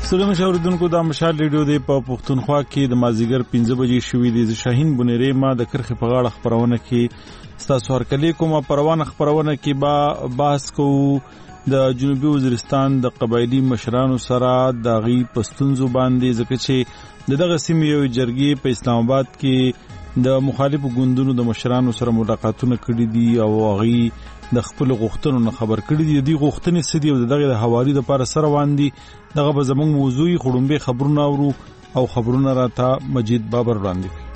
سلام شاوردونکو د مشال ریډیو دی په پښتونخوا کې د مازیګر 5 بجې شوې دي. شاهین بنيري ما د کرخې په غاړه خبرونه کې ستاسو هرکلی کومه پروانه خبرونه کې با بحث کوو د جنوبي وزیرستان د قبایلی مشرانو سره د غي پښتونزو باندې ځکه چې دغه سیمې یو جرګې په اسلام آباد کې د مخالفو ګوندونو د مشرانو سره ملاقاتونه کړي دي او غي د خپل غوښتنو نه خبر کړي دي. د غوښتنې سدي او دغه د حوالی د لپاره سره واندي دغه به زموږ موضوعي خړومبه خبرونه اورو او خبرونه راته مجید بابر وړاندې کوي.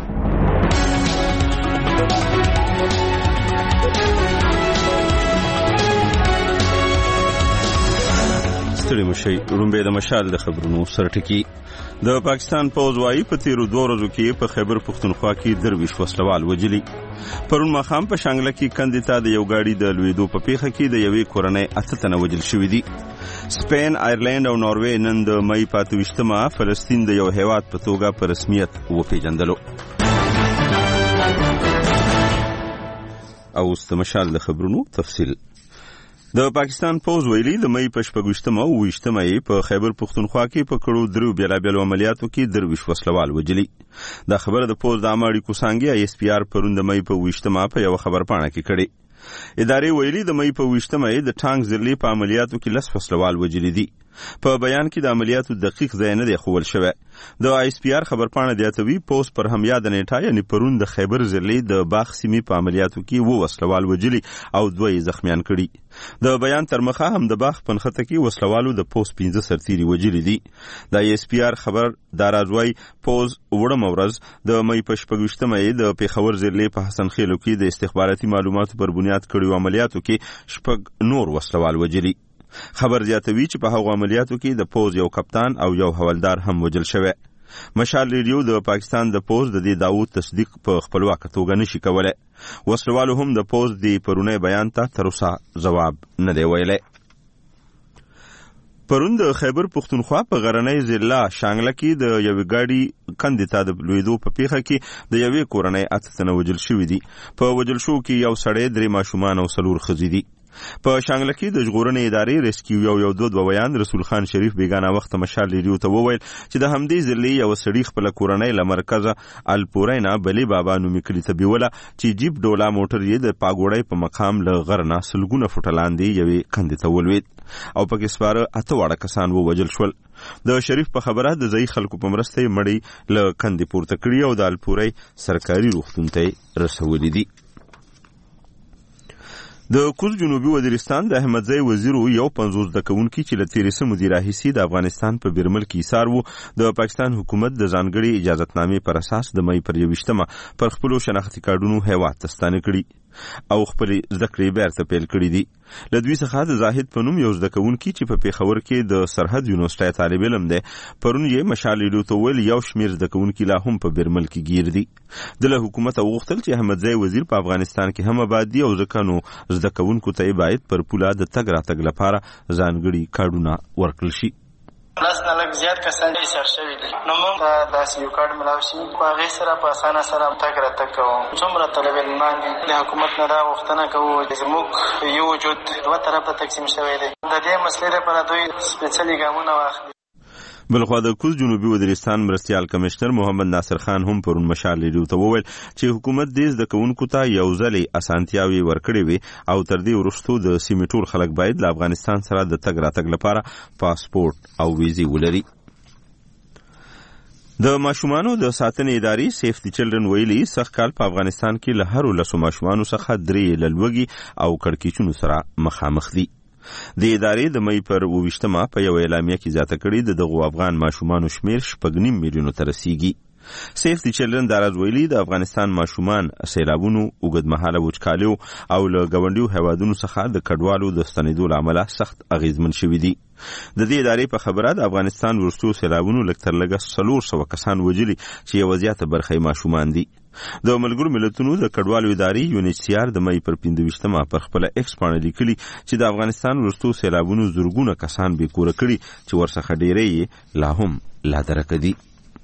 ستړي مشي رومبه د مشال د خبرونو سره ټکی. د پاکستان پوز وايي په تیرو 2 ورځو کې په خیبر پښتونخوا کې درویش وسلوال وجلی. پرون ماخام په شانګله کې کندتا د یو گاډي د لویدو په پیخه کې د یوې کورنۍ 8 تنه وجل شوې دي. سپین، آیرلند او ناروې نن د مې 28مه فلسطین د یو هیواد په توګه په رسمیت وپیژندلو. او استمشال د خبرونو تفصیل. د پاکستان پوز ویلي د مې په 28مه په خیبر پښتونخوا کې په کړو درو بیلابیل عملیاتو کې درویش وسلوال وجلی. دا خبره د پوز د اماړي کوسانګي اس پی آر پرون د مې په 28مه په یو خبر پاڼه کې کړي. ادارې ویلي د مې په 28مه د ټانک زرلی په عملیاتو کې لس وسلوال وجلی دي. په بیان کې د عملیاتو دقیق ځای نه دی خول شوی. د اس پی آر خبر پاڼه دیاتوي پوز پر هم یاد نیټه یعنی پرون د خیبر زرلی د باغ سیمې په عملیاتو کې وو وسلوال وجلی او 2 زخمیان کړي. د بیان تر مخه هم د باغ پنخته کې وسلوالو د پوز 15 سرتيري وجلی دي. د اس پی آر خبر دارازوي پوز وړم ورځ د مې په 28مه د پیښور زرلی په حسن خیلو کې د استخباراتي معلوماتو پر بنیاد کړیو عملیاتو کې 6 نور وسلوال وجلی. خبر زیاتوي چې په هغو عملیاتو کې د پوز یو کپتان او یو حوالدار هم وجل شوی. مشال ریډیو د پاکستان د پوز د دې داوود تصدیق په خپلواک توګه نشي کولای. وسلوالو هم د پوز د پرونی بیان ته تر اوسه جواب نه دی ویلی. پرون د خیبر پښتونخوا په غرنۍ ضلع شانګله کې د یوې گاډي کندتا د لویدو په پیخه کې د یوې کورنۍ 8 تنه وجل شوي دي. په وجل شو کې یو سړی 3 ماشومان او 4 ښځې دي. په شانګله کې د ژغورنې ادارې ریسکیو یو 2 بیان رسول خان شریف بیگانه وخت مشال ریډیو ته وویل چې د همدې ضلع یو سړي خپل کورنۍ له مرکزه الپورینا بلی بابا نومي کلی ته بیوله چې جیپ ډولا موټر یې د پاګوړی په مقام له غرنا سلګونه فوټه لاندې یوې کندې ته ولوید او پکې سپاره 8 واړه کسان ووجل شول. د شریف په خبره د ځای خلکو په مرسته مړی له کندې پورته کړي او د الپوري سرکاري روغتون ته رسولي دي. د کوز جنوبي وزیرستان د احمدزی وزیر یو 50 د کوونکی چې له تیرسه مدیر رئیسي د افغانستان په بیرمل کې ایثار وو د پاکستان حکومت د ځانګړي اجازهتنامې پر اساس د مې پر 28مه پر خپل شناختی کارډونو هیواد ته ستانه کړي او خپل ذکرې بیرته پیل کړي دي. له دوی څخه د زاهد پنوم یو د کوونکی چې په پیښور کې د سرحد یونیورسيټي طالب علم دی پرون یې مشال ریډیو ته ویل یو شمیر د کوونکی لا هم په بیرمل کې گیر دي. د حکومت غوښتل چې احمدزی وزیر په افغانستان کې هم آباد دي او ځکه نو زده کوونکو ته باید پر پوله د تګ راتګ لپاره ځانګړي کارډونه ورکړل شي. پلس نه لږ زیات کسان یې سر شوي دي نو موږ ته داسې یو کارډ ملاو شي په هغې سره په اسانه سره تګ راتګ کوو. څومره طالب علمان دي د حکومت نه دا غوښتنه کوو چې زموږ یو وجود 2 طرفه تقسیم شوی دی د دې مسلې لپاره دوی سپېڅلي ګامونه واخلي. بلخوا د کوز جنوبي وزیرستان مرستیال کمشنر محمد ناصر خان هم پرون مشال ریډیو ته وویل چې حکومت دې د کوونکو ته یو ځلې اسانتیاوي ورکړې وي او تر دې وروسته د سیمې ټول خلک باید له افغانستان سره د تګ راتګ لپاره پاسپورت او ویزې ولري. د ماشومانو د ساتنې ادارې سیف دی چلډرن ویلي سخت کال په افغانستان کې له هرو لسو ماشومانو څخه 3 لوږې او کړکېچونو سره مخامخ دي. د ادارې د مې پر 28مه په یو اعلامیه کې زیاته کړي دغه افغان ماشومانو شمیر 9.5 میلیونو ته رسیږي. سیف دی چلډرن دراز ویلي د افغانستان ماشومان سیلابونو اوږدمهاله وچکالیو او له ګاونډیو هیوادونو څخه د کډوالو د ستنېدو له امله سخت اغیزمن شوي دي. د دې ادارې په خبره د افغانستان وروستو سیلابونو لږ تر لږه 400 کسان وجلي چې یوه زیاته برخه یې ماشومان دي. د ملګرو ملتونو د کډوالو ادارې UNHCR د مې پر 15مه پر خپل ایکس باندې لیکلي چې د افغانستان وروستو سیلابونو زرګونه کسان بې کوره کړي چې ورڅخه ډېری لا هم لا درکه دي.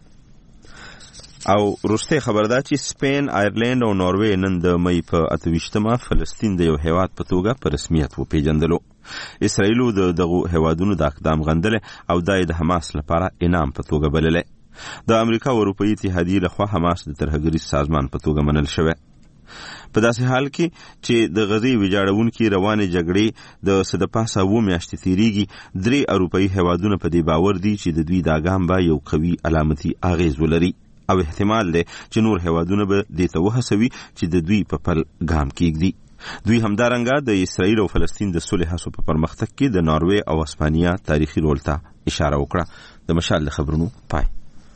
او روسته خبر ده چې سپین، آیرلند او ناروې نن د مې په 28مه فلسطین د یو هیواد په توګه په رسمیت وپیژندلو. اسرائیل دغه هوادونو د اقدام غندل او د حماس لپاره انعام په توګه بلل. د امریکا او اروپאי اتحادیې لخوا حماس د ترهګریز سازمان په توګه منل شوی. په داسې حال کې چې د غزې ویجاړونکي روانې جګړې د سدپاسه 2 میاشتې تیریږي، 3 اروپאי هوادونه په دې باور دي چې د دوی دا ګام به یو قوي علامتي اغیز ولري او احتمال دی چې نور هوادونه به دې ته وهڅوي چې د دوی په پل ګام کېږدي. دوی همدارنګه د اسرائیل او فلسطین د صلح هڅو په پرمختګ کې د ناروې او اسپانیا تاریخي رول ته اشاره وکړه. د مشال د خبرونو پای.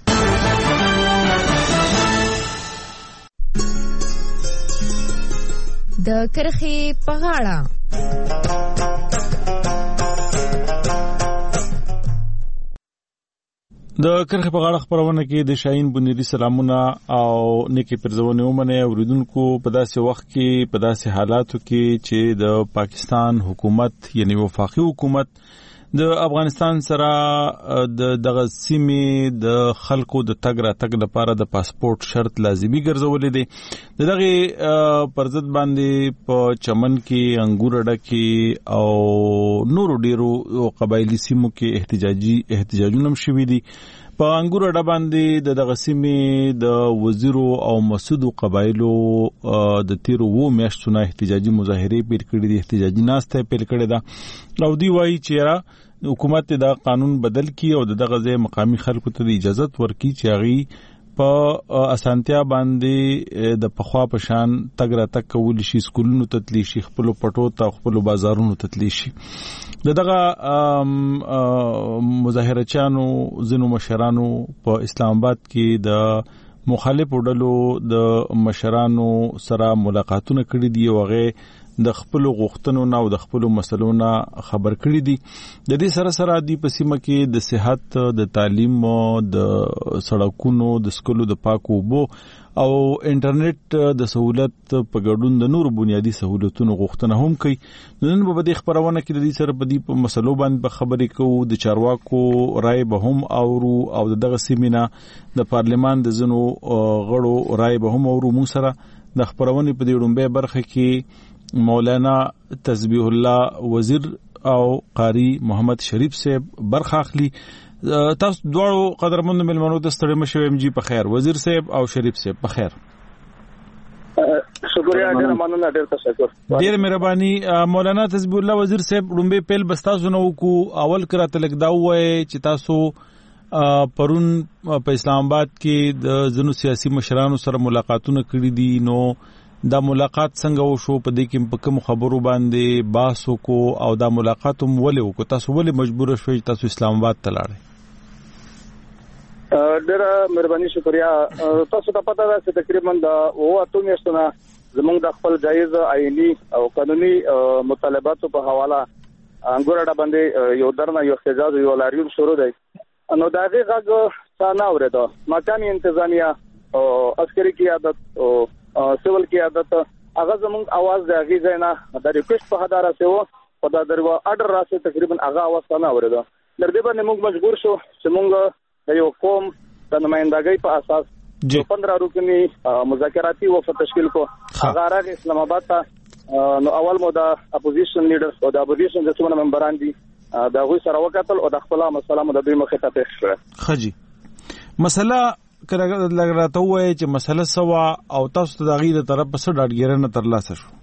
د کرخې په غاړه د کرخې په غاړه خبرونه کې د شاهین بنيري سلامونه او نیکی پرځونه ومنه اوریدونکو په داسې وخت کې په داسې حالاتو کې چې د پاکستان حکومت یعنی وفاقي حکومت د افغانستان سره دغه سیمې د خلکو د تګ را تګ لپاره د پاسپورت شرط لازمی ګرځولې دي. دغه پرځد باندې په چمن کې انګور ډکه او نورو ډیرو قبایلی سیمو کې احتجاجونه شوي دي. په انګور ډ باندې دغه سیمې د وزیرو او مسعود قبایلو د تیرو و میاشتونو احتجاجي مظاهره پیر کړې دي، احتجاجي ناسته پیر کړې ده او دی وایي چې حکومت دا قانون بدل کی او دغه ځای مقامی خلکو ته اجازه ورکړي چې هغه په اسانتیا باندې د پخوا په شان تګ را تګ کول شي، سکولونو ته تللی شي، خپل پټو ته خپل بازارونو ته تللی شي. دغه مظاهرچانو زنو مشرانو په اسلام آباد کې د مخالفو ډلو د مشرانو سره ملاقاتونه کړي دي او هغه د خپل غوښتنو نه او د خپل مسلو نه خبر کړي دي. د دې سره سره د پسیمه کې د صحت، د تعلیم، د سړکونو، د سکولو د پاکو اوبو او انټرنیټ د سہولت په ګډون د نور بنیادی سہولتونو غوښتنه هم کوي. نن په دې خبرونه کې د دې سره په دې مسلو باندې خبرې کوو. د چارواکو رائے به هم اورو او دغه سیمینه د پارلمان د زنو غړو رائے به هم اورو. مو سره د خبرونه په دې ډومبه برخه کې مولانا تسبیح الله وزیر او قاری محمد شریف صاحب برخه اخلي. تاسو دواړو قدرمنو ملمنو د ستړي مشو ام جی په خیر، وزیر صاحب او شریف صاحب په خیر. شکریہ، ډیر مننه، ډیر تشکر، ډیر مهرباني. مولانا تسبیح الله وزیر صاحب لومبه پیل بستاسو نو کو اول کراته لګ دا وای چې تاسو پرون په اسلام آباد کې د زنو سیاسي مشرانو سره ملاقاتونه کړي دي. نو دا ملاقات څنګه وشو؟ په دې کې په کوم خبرو باندې بحث وکړو او دا ملاقات هم ولې وکړو؟ تاسو ولې مجبور شوئ تاسو اسلام آباد ته لاړئ؟ ډېر مهرباني، شکریہ. تاسو ته پته ده چې تقریبا د 8 میاشتونو زموږ د خپل جایز آئینی او قانوني مطالباتو په حواله انګور ډ باندې یو درنه یو احتجاج یو لاریون شروع دی. نو دا غږ څنګه اوریدو؟ مکاني انتظامیه او عسکري قیادت او سیول قیادت هغه زموږ आवाज د هغه ځای د ریکوست په هدار سره په دا درو اډر راسه تقریبا هغه आवाज څنګه اوریدو. در دې باندې موږ مجبور شو چې موږ د یو قوم د نمائندګۍ په اساس 15 رکنی مذاکراتی وفد تشکیل کو. هغه راغی اسلام آباد ته. نو اول مو د اپوزیشن لیډرز او د اپوزیشن د څومره ممبران دي دا غوي سره وکتل او د خپل مسله د دوی مخه ته پیښ کړه. خجی مسله کله لګراته وای چې مسله سوا او تاسو ته د غیره طرف په سر ډاډګیرنه ترلاسه شو.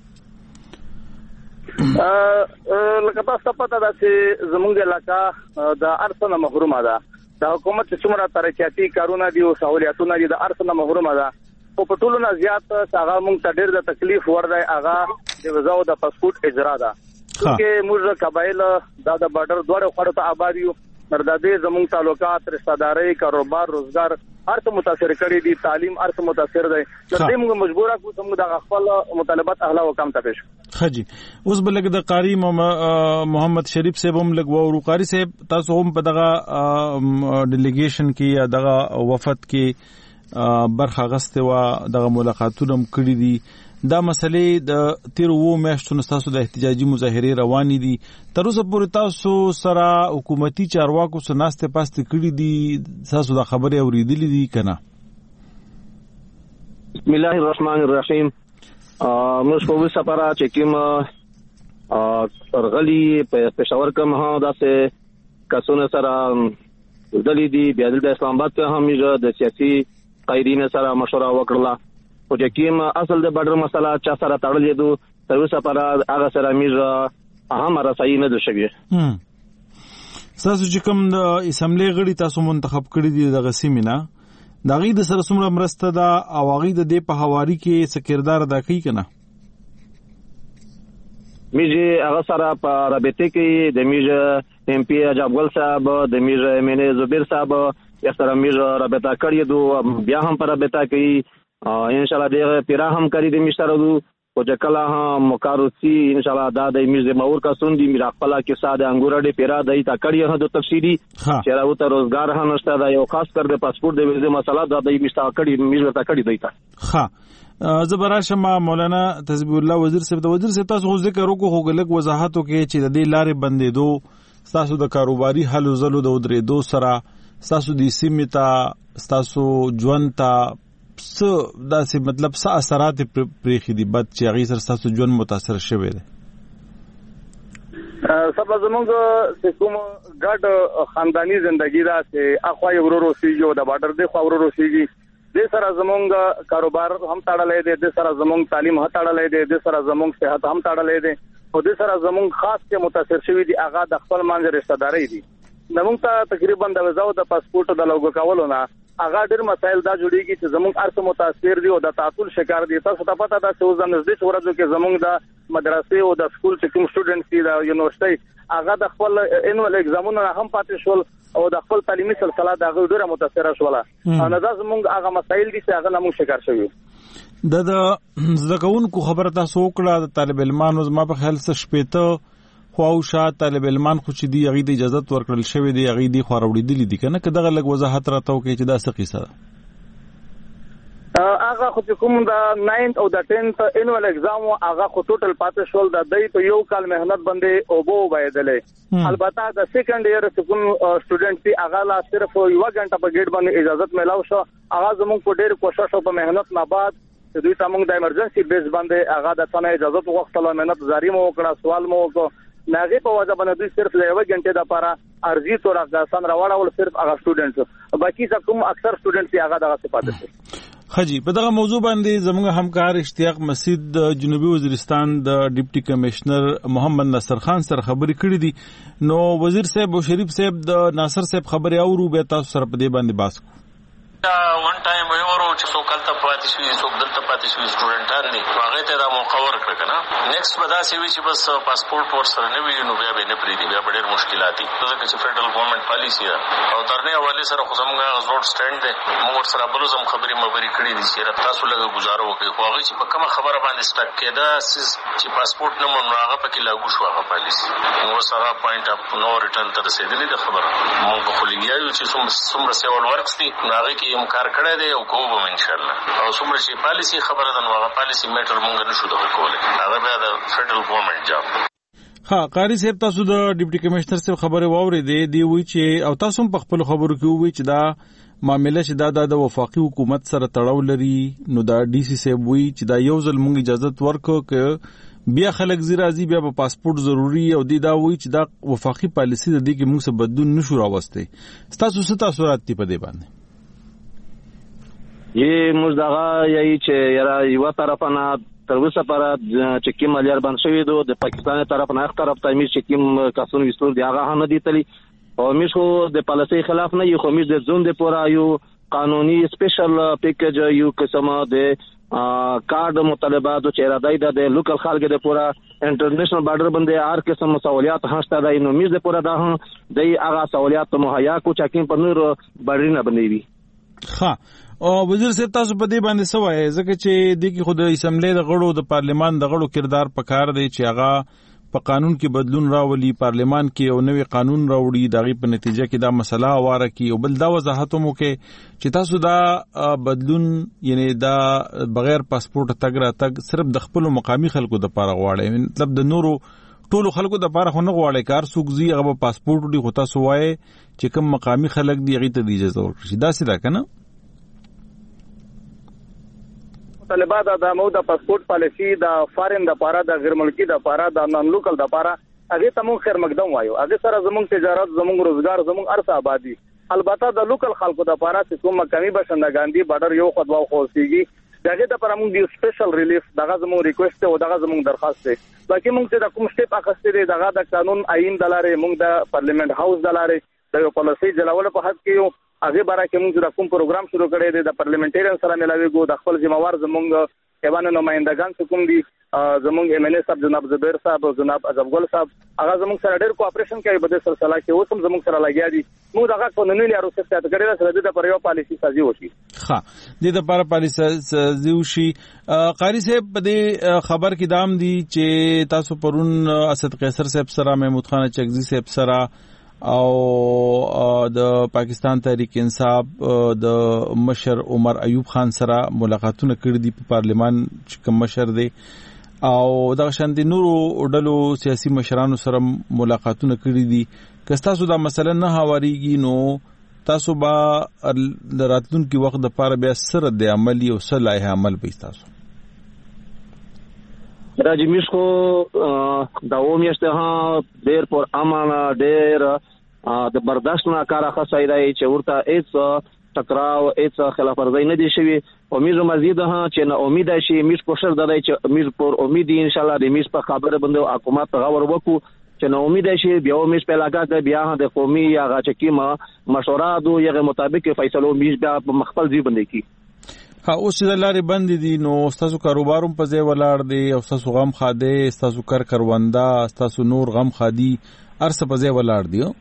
لکه تاسو پته ده چې زموږ علاقہ د ارسنه محرومه ده. د حکومت څومره ترقیاتی کارونه دي او سہولیتونه دي د ارسنه محرومه ده. په ټولو نه زیات هغه موږ ته ډېر د تکلیف ورده هغه د ویزا او د پاسپورت اجرا ده. چې موږ قبایل د بارډر دوړ خړو ته آباد یو، مردادې زموږ تعلقات، رشتہداري، کاروبار، روزګار ارته متاثر کړي دي، تعلیم ارته متاثر دی. نو موږ مجبوره کو چې موږ د خپل مطالبات اهلا وکم ته پېښ. خجی اوس بلګ د قاری محمد شریف صاحب هم لګو او قاری صاحب تاسو هم په دغه ډیلیګیشن کې یا دغه وفد کې برخه غسته و دغه ملاقاتونه کړي دي. دا مسلې د تیر وو میاشتونو تاسو د احتجاجي مظاهره روانې دي. تر اوسه پورې تاسو سره حکومتي چارواکو سره ناسته پاسته کړي دي، تاسو دا خبره اوریدلې دي کنه؟ بسم الله الرحمن الرحیم. موږ په وسه پاره چې کوم غلی په پېښور کې مها داسې کسونه سره دلی دی بیا د اسلام آباد ته هم د سیاسي قایدین سره مشوره وکړه او چې کوم اصل د بارډر مسله چا سره تړلې دو تر اوسه پر هغه سره میږه اهم رسایي نه ده شوی. تاسو چې کوم د اسمبلی غړي تاسو منتخب کړی دي د غسیمینا دا غي د سره څومره مرسته ده او غي د دې په حواري کې سکردار ادا کوي کنه؟ میږي هغه سره په رابطه کې د میږه ایم پی اجابګل صاحب د میږه امینه زبیر صاحب یا سره میږه رابطه کړی دو بیا هم پر رابطه کوي ان شاء الله د پیرا هم کړی د میشتره دو او چې کله هم مکاروسی ان شاء الله دا د میږه مور کا سوندي میرا خپل کې ساده انګورډي پیرا دای تا کړی هه د تفصیلی چې راو ته روزګار هم نشته دا یو خاص کر د پاسپورت د ویزه مسله دا د میشته کړی میږه تا کړی دی تا. ها زبراشم مولانا تسبیح الله وزیر صاحب د وزیر صاحب تاسو ذکر وکړو غلک وضاحت وکړي چې د دې لارې بندېدو تاسو د کاروباري حل زلو د درېدو سره تاسو د سیمې ته تاسو ژوند ته څه داسې مطلب څه اثرات پرېښي دي بد چې هغې سره تاسو ژوند متاثر شوی دی؟ سبا زمونږ چې کوم ګډ خانداني زندگی ده چې اخوا یې ورور اوسېږي او د بارډر دی خوا ورور اوسېږي د سره زمونږ کاروبار هم تړلې دي د سره زمونږ تعلیم هم تړلې دي د سره زمونږ صحت هم تړلې دي او د سره زمونږ خاص کې متاثر شوی دي هغه د خپل منځ رشتہ داري دي. زمونږ ته تقریبا د وزاو د پاسپورت د لوګو کولو نه هغه ډېر مسایل دا جوړیږي چې زمونږ ارث متاثر دي او د تعطل شکار دي. تاسو ته پته ده چې اوس د نږدې ورځو کې زمونږ د مدرسې او د سکول چې کوم سټوډنټ دي د یونیورسيټي هغه د خپل انوال ایگزامونو هم پاتې شول او د خپل تعلیمي سلسله د هغه ډیره متاثر شوله. نو دا زمونږ هغه مسایل دي چې هغه نمو شکار شوی. د زکونکو خبره تاسو وکړه د طالب علمانو زما په خیال څه شپېته خواوشا طالب علمان خو چې دی هغې د اجازت ورکړل شوی دی هغې دی خوا راوړېدلي دي که نه که دغه لږ وضاحت راته وکړي چې دا څه قیصه ده؟ هغه خو چې کوم د 9th او د 10th انوال ایگزام هغه خو ټوټل پاتې شول د دې په یو کال مهنت باندې او بو وایدلې. البته د سیکنډ ایئر چې کوم سټوډنټ دی هغه لا صرف یو غنټه په گیټ باندې اجازه ملاو شو. هغه زموږ په ډېر کوشش او په مهنت نه بعد چې دوی تمنګ د ایمرجنسي بیس باندې هغه د څنګه اجازه وغوښتله مهنت جاری مو وکړه سوال مو وکړ ناغه په وجه باندې دوی صرف یو غنټه د لپاره ارزي تور افغانستان راوړل صرف هغه سټوډنټ باقي څه کوم اکثر سټوډنټ هغه دغه صفات دي. خجی په دغه موضوع باندې زموږ همکار اشتیاق مسعود د جنوبي وزیرستان د ډیپټي کمشنر محمد ناصر خان سره خبرې کړې دي. نو وزیر صاحب او شریف صاحب د ناصر صاحب خبرې اورو به تاسو سره په دې باندې باس کو. ون ټایم ورو چې څوک کلته پاتې شوی څوک دلته پاتې شوی سټوډنټان دي هغه ته دا موقع ورکړه کنه. نیکسټ به دا سی وی چې بس پاسپورت ور سره نه وي نو بیا به نه پریدي بیا ډېر مشکلات دي ځکه چې فدرال ګورنمنت پالیسی ده او ترنه حواله سره خو زموږ غوړ سټاند ده موږ سره بل زم خبري مبري کړې دي چې تاسو لږه گزارو وکړئ خو هغه چې په کومه خبره باندې سټک کېده چې پاسپورت نه مونږ هغه پکې لاګو شو هغه پالیسی نو سره پوینټ اپ نو ریټرن تر رسیدلې ده خبره موږ خو لګیایو چې څومره سیول ورکس دي هغه کې هم کار کړی دی او کوو به ان شاء الله او څومره چې پالیسی خبره ده نو هغه پالیسی میټر مونږ نشو دغه کولی هغه بیا د فدرال ګورنمنت جاب. ها قاری صاحب تاسو د ډیپټي کمشنر صاحب خبره واورېدې دی وی چې او تاسو په خپل خبرو کې وی چې دا معاملې چې دا د وفاقي حکومت سره تړاو لري نو دا ډي سي صاحب وی چې دا یو ځل مونږ اجازه ورکو ک بیا خلک زیرازي بیا په پاسپورت ضروری او دی دا وی چې دا وفاقي پالیسی د دې کې موږ څه بدلون نشو راوستي. تاسو څه تاثیرات دي په دې باندې؟ یې موږ دغه یی چې یاره یو طرف نه تر اوسه پر چې کوم مليار باندې شوی دو د پاکستان طرف نه هغه طرف ته مې چې کوم کسون وستور دی هغه هم دي تلی او موږ خو د پالیسي خلاف نه یو خو موږ د زون د پورا یو قانوني سپیشل پیکیج یو قسمه د کارد مطالبات چې راځي د لوکل خلک د پورا انټرنیشنل بارډر باندې هر قسم سہولیات هسته د نو موږ د پورا د هغه سہولیات مهیا کو چې کوم په نور بارډر نه بنوي. ها او وزیر صاحب تاسو په دې باندې سوای ځکه چې د کی خود اسمبلی د غړو د پارلیمان د غړو کردار پکار دی چې هغه په قانون کې بدلون راولي پارلیمان کې او نوې قانون راوړي دغه په نتیجه کې دا مسله واره کی او بل دا وضاحت مو کې چې تاسو دا بدلون یعنی دا بغیر پاسپورت تګ را تګ صرف د خپل مقامی خلکو د پاره غواړي مطلب د نورو ټولو خلکو د پاره خو نه غواړي کار سوګزي هغه پاسپورت دی خو تاسو وای چې کوم مقامی خلک دی هغه ته اجازه ورکړي دا څه ده کنه طالبات د مو د پاسپورت پالیسی د فارن د پاره د غیر ملکی د پاره د نن لوکل د پاره هغه ته مون خیر مقدم وایو هغه سره زموږ تجارت زموږ روزګار زموږ ارث آبادی البته د لوکل خلکو د پاره چې کوم کمی بشندگان دي بارډر یو خدوا خوسيږي دغه د پر موږ دی سپیشل ریلیف دغه زموږ ریکوست او دغه زموږ درخواست دی لکه موږ چې د کوم سټیپ اخستې دی دغه د قانون آئین دلاره موږ د پارلیمنت هاوس دلاره د یو پالیسي جوړول په حق کې یو هغه باره کې موږ د کوم پروګرام شروع کړی دی د پارلیمنټریان سره ملاوي د خپل ذمہوار زموږ ایوان نمائندگان کوم دي زموږ ایم ان ای صاحب جناب زبیر صاحب جناب ازبګل صاحب هغه زموږ سره ډېر کوآپریشن کوي په دې سلسله کې اوس هم زموږ سره لګیا دي موږ دغه قانوني لارو څخه ستاسو کړی سره د پر یو پالیسي سازي وشي ها د لپاره پالیسي سازي وشي قاری صاحب په دې خبر کې دام دي چې تاسو پرون اسد قیصر صاحب سره محمود خان چغزی صاحب سره او د پاکستان تحریک انصاف د مشر عمر ایوب خان سره ملاقاتونه کړې دي په پارلمان چې کوم مشر دی او د شاندې نورو ډلو سیاسي مشرانو سره ملاقاتونه کړې دي که تاسو دا مسله نه هواریږي نو تاسو به د راتلونکي وخت د پاره بیا سره د عملی او صلاح عمل به تاسو راځي مشکو دا و میشته ها ډېر پر امانه ډېر د برداشت نه کار خاصه دی چې ورته هیڅ ټکراو هیڅ خلاف ورزي نه دي شوی او میز مزید ها چې نه امید شي میز کوشش درای چې میز پر امید ان شاء الله د میز په خبره باندې حکومت غور وکړو چې نه امید شي بیا میز په علاقه بیا د قومي یا غچکیما مشوره دو یغه مطابق فیصلو میز بیا په مخبل ځای باندې کی ها اوس چې لارې بند دي نو تاسو کاروباروم په ځای ولاړ دي او تاسو غم خاده تاسو کار کروندا تاسو نور غم خادي ارسه په ځای ولاړ دي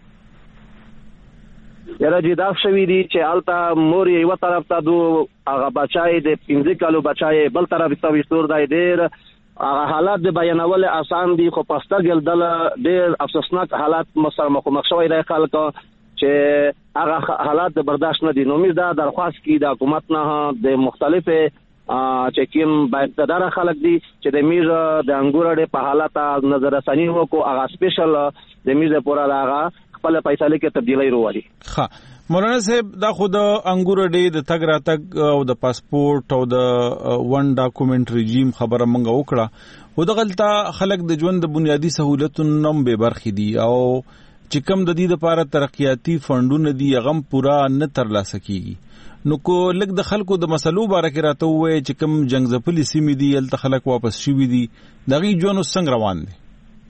یاره جدا شوی دي چې الته مور یو طرف ته دو هغه بچای د 15 کالو بچای بل طرف ته وشتور دی ډیر هغه حالات د بیانول آسان دي خو پسته ګل دل ډیر افسوسناک حالات مسر مخ شوی دی خلکو چې هغه حالات برداشت نه دي نو موږ دا درخواست کی د حکومت نه د مختلفه چې کوم بااقتدار خلک دي چې د میر د انګور په حالات نظر ثاني وکړو هغه سپیشل د میر پورا هغه خپل فیصله کې تبدیلی وروړي ها مولانا صاحب دا خود انګور ډې د تګ راتګ او د پاسپورت او د ون ډاکومنت رژیم خبره مونږ وکړه و د غلطه خلک د ژوند د بنیادی سہولتونو نم به برخې دي او چې کوم د دې لپاره ترقیاتی فندونه دي هغه پورا نه ترلاسه کیږي نو کو لګ د خلکو د مسلو باره کې راته وې چې کوم جنگ ځپلي سیمې دي ال خلک واپس شوي دي دغه ژوند څنګه روان دي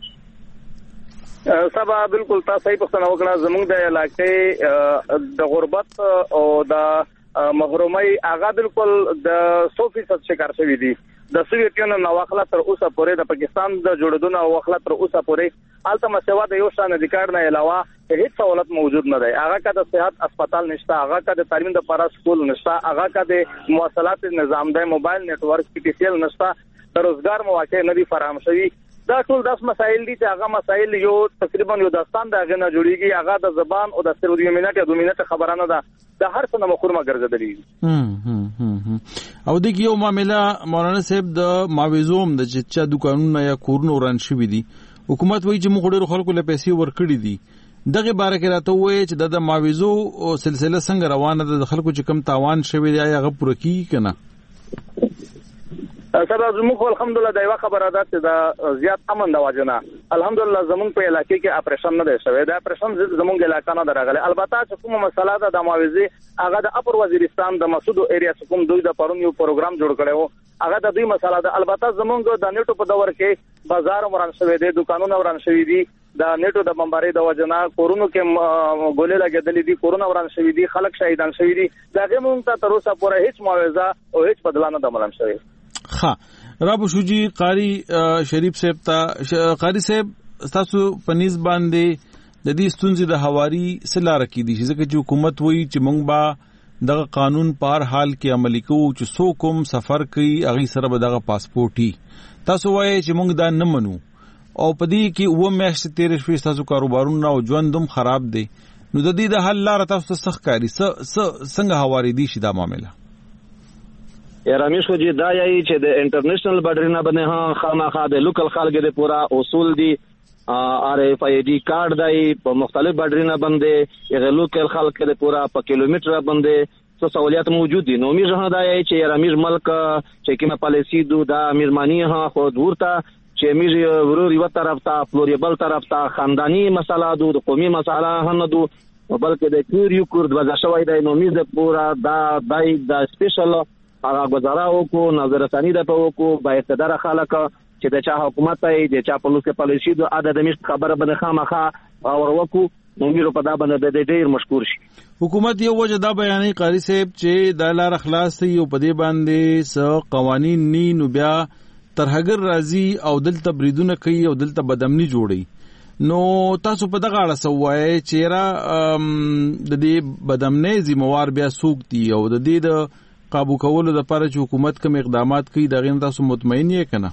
سبا بالکل تاسو صحیح پښتنه وکړه زموږ د علاقې د غربت او د محرومۍ هغه بالکل د 100% شکار شوی دي د سویټیونو نو واخله تر اوسه پورې د پاکستان د جوړېدو او واخله تر اوسه پورې الته مسوا د یو شان د کار نه علاوه هیڅ سہولت موجود نه دی هغه کا د صحت هسپتال نشته هغه کا د تعلیم د لپاره سکول نشته هغه کا د مواصلات نظام د موبایل نت ورک پی ټی سی ایل نشته د روزګار مواقع نه دي فراهم شوي دا ټول 10 مسائل دي چې هغه مسائل یو تقریبا یو داستان دا غنه جوړیږي هغه د زبان او د سر یو منټ یا 2 منټ خبره نه ده د هر څه نه مخورمه ګرځېدلې او د یو معاملې مولانا صاحب د ماویزوم د چا دکانونو یا کورونو وران شوی دي حکومت وایي چې موږ ډېر خلکو له پیسې ورکړي دي دغه باره کې راته وایي چې د ماویزو سلسله څنګه روانه ده د خلکو چې کم تاوان شوی دی هغه پوره کیږي کنه سره زموږ الحمدلله دا یو خبره ده چې دا زیات امن د واجنه الحمدلله زموږ په علاقې کې اپریشن نه دی شوی دا اپریشن زموږ علاقې نه درغله البته چې کومه مسله ده د ماویزي هغه د اپر وزیرستان د مسعود ایریا کوم دوی د پرون یو پروګرام جوړ کړو هغه د دوی مسله ده البته زموږ د نیټو په دور کې بازار وران شوی دی دکانونه وران شوی دي د نیټو د بمباري د وجنه کورونو کې ګولې لګېدلې دي کورونه وران شوی دي خلک شهیدان شوی دي دغه مونږ ته تر اوسه پورې هیڅ معاوضه او هیڅ بدلانه د عمل شوی ها رابو شوجي قاری شریف صاحب تا قاری صاحب تاسو پنيز باندې د دې ستونزې د حواري سلاره کې دي چې حکومت وایي چې موږ با دغه قانون په حال کې عملي کوو چې سو کوم سفر کوي اغي سره به دغه پاسپورتي تاسو وایي چې موږ دا نه منو او پدې کې و میاشت 13 شپې تاسو کاروبارونه او ژوندوم خراب دي نو د دې د حل لار تاسو سخت کاری څنګه حواري دي شي دا معاملې رمیش خو جی دا یی چې د انټرنیشنل بارډرینه باندې ها خامخا د لوکل خلک د پورا اصول دي ار اف ای ډی کارت دی په مختلف بارډرینه باندې یغه لوکل خلک د پورا په کیلومتر باندې څه سہولیات موجود دي. نو میږ دا یی چې یاره میږ ملک چې کومه پالیسی دو دا میرمانی ها خو ورته چې میږ ورور یو طرف ته فلوریبل طرف ته خاندانی مسله دو د قومي مسله هم دو بلکې د کور یو کور د وځه شوی دی. نو میږ د پورا دا سپیشل هغه گزاراو کو نظر ثانی د په کو با اقتدار خلک چې د چا حکومت ای د چا په لوکه پالیسی د عدد مش خبره بنه خامخه اور وکو نو میرو په دا باندې د ډیر مشکور شي. حکومت یو وجه دا بیانې قاری صاحب چې د لار اخلاص یو په دې باندې س قوانین ني نو بیا ترهګر راضي او دلته بریدونه کوي او دلته بدامني جوړي. نو تاسو په دغه اړه سوای چې را د دې بدامني ذمہوار بیا سوق دي او د دې د قابو کولو لپاره چې حکومت کوم اقدامات کوي دا غین تاسو مطمئن یې کنه؟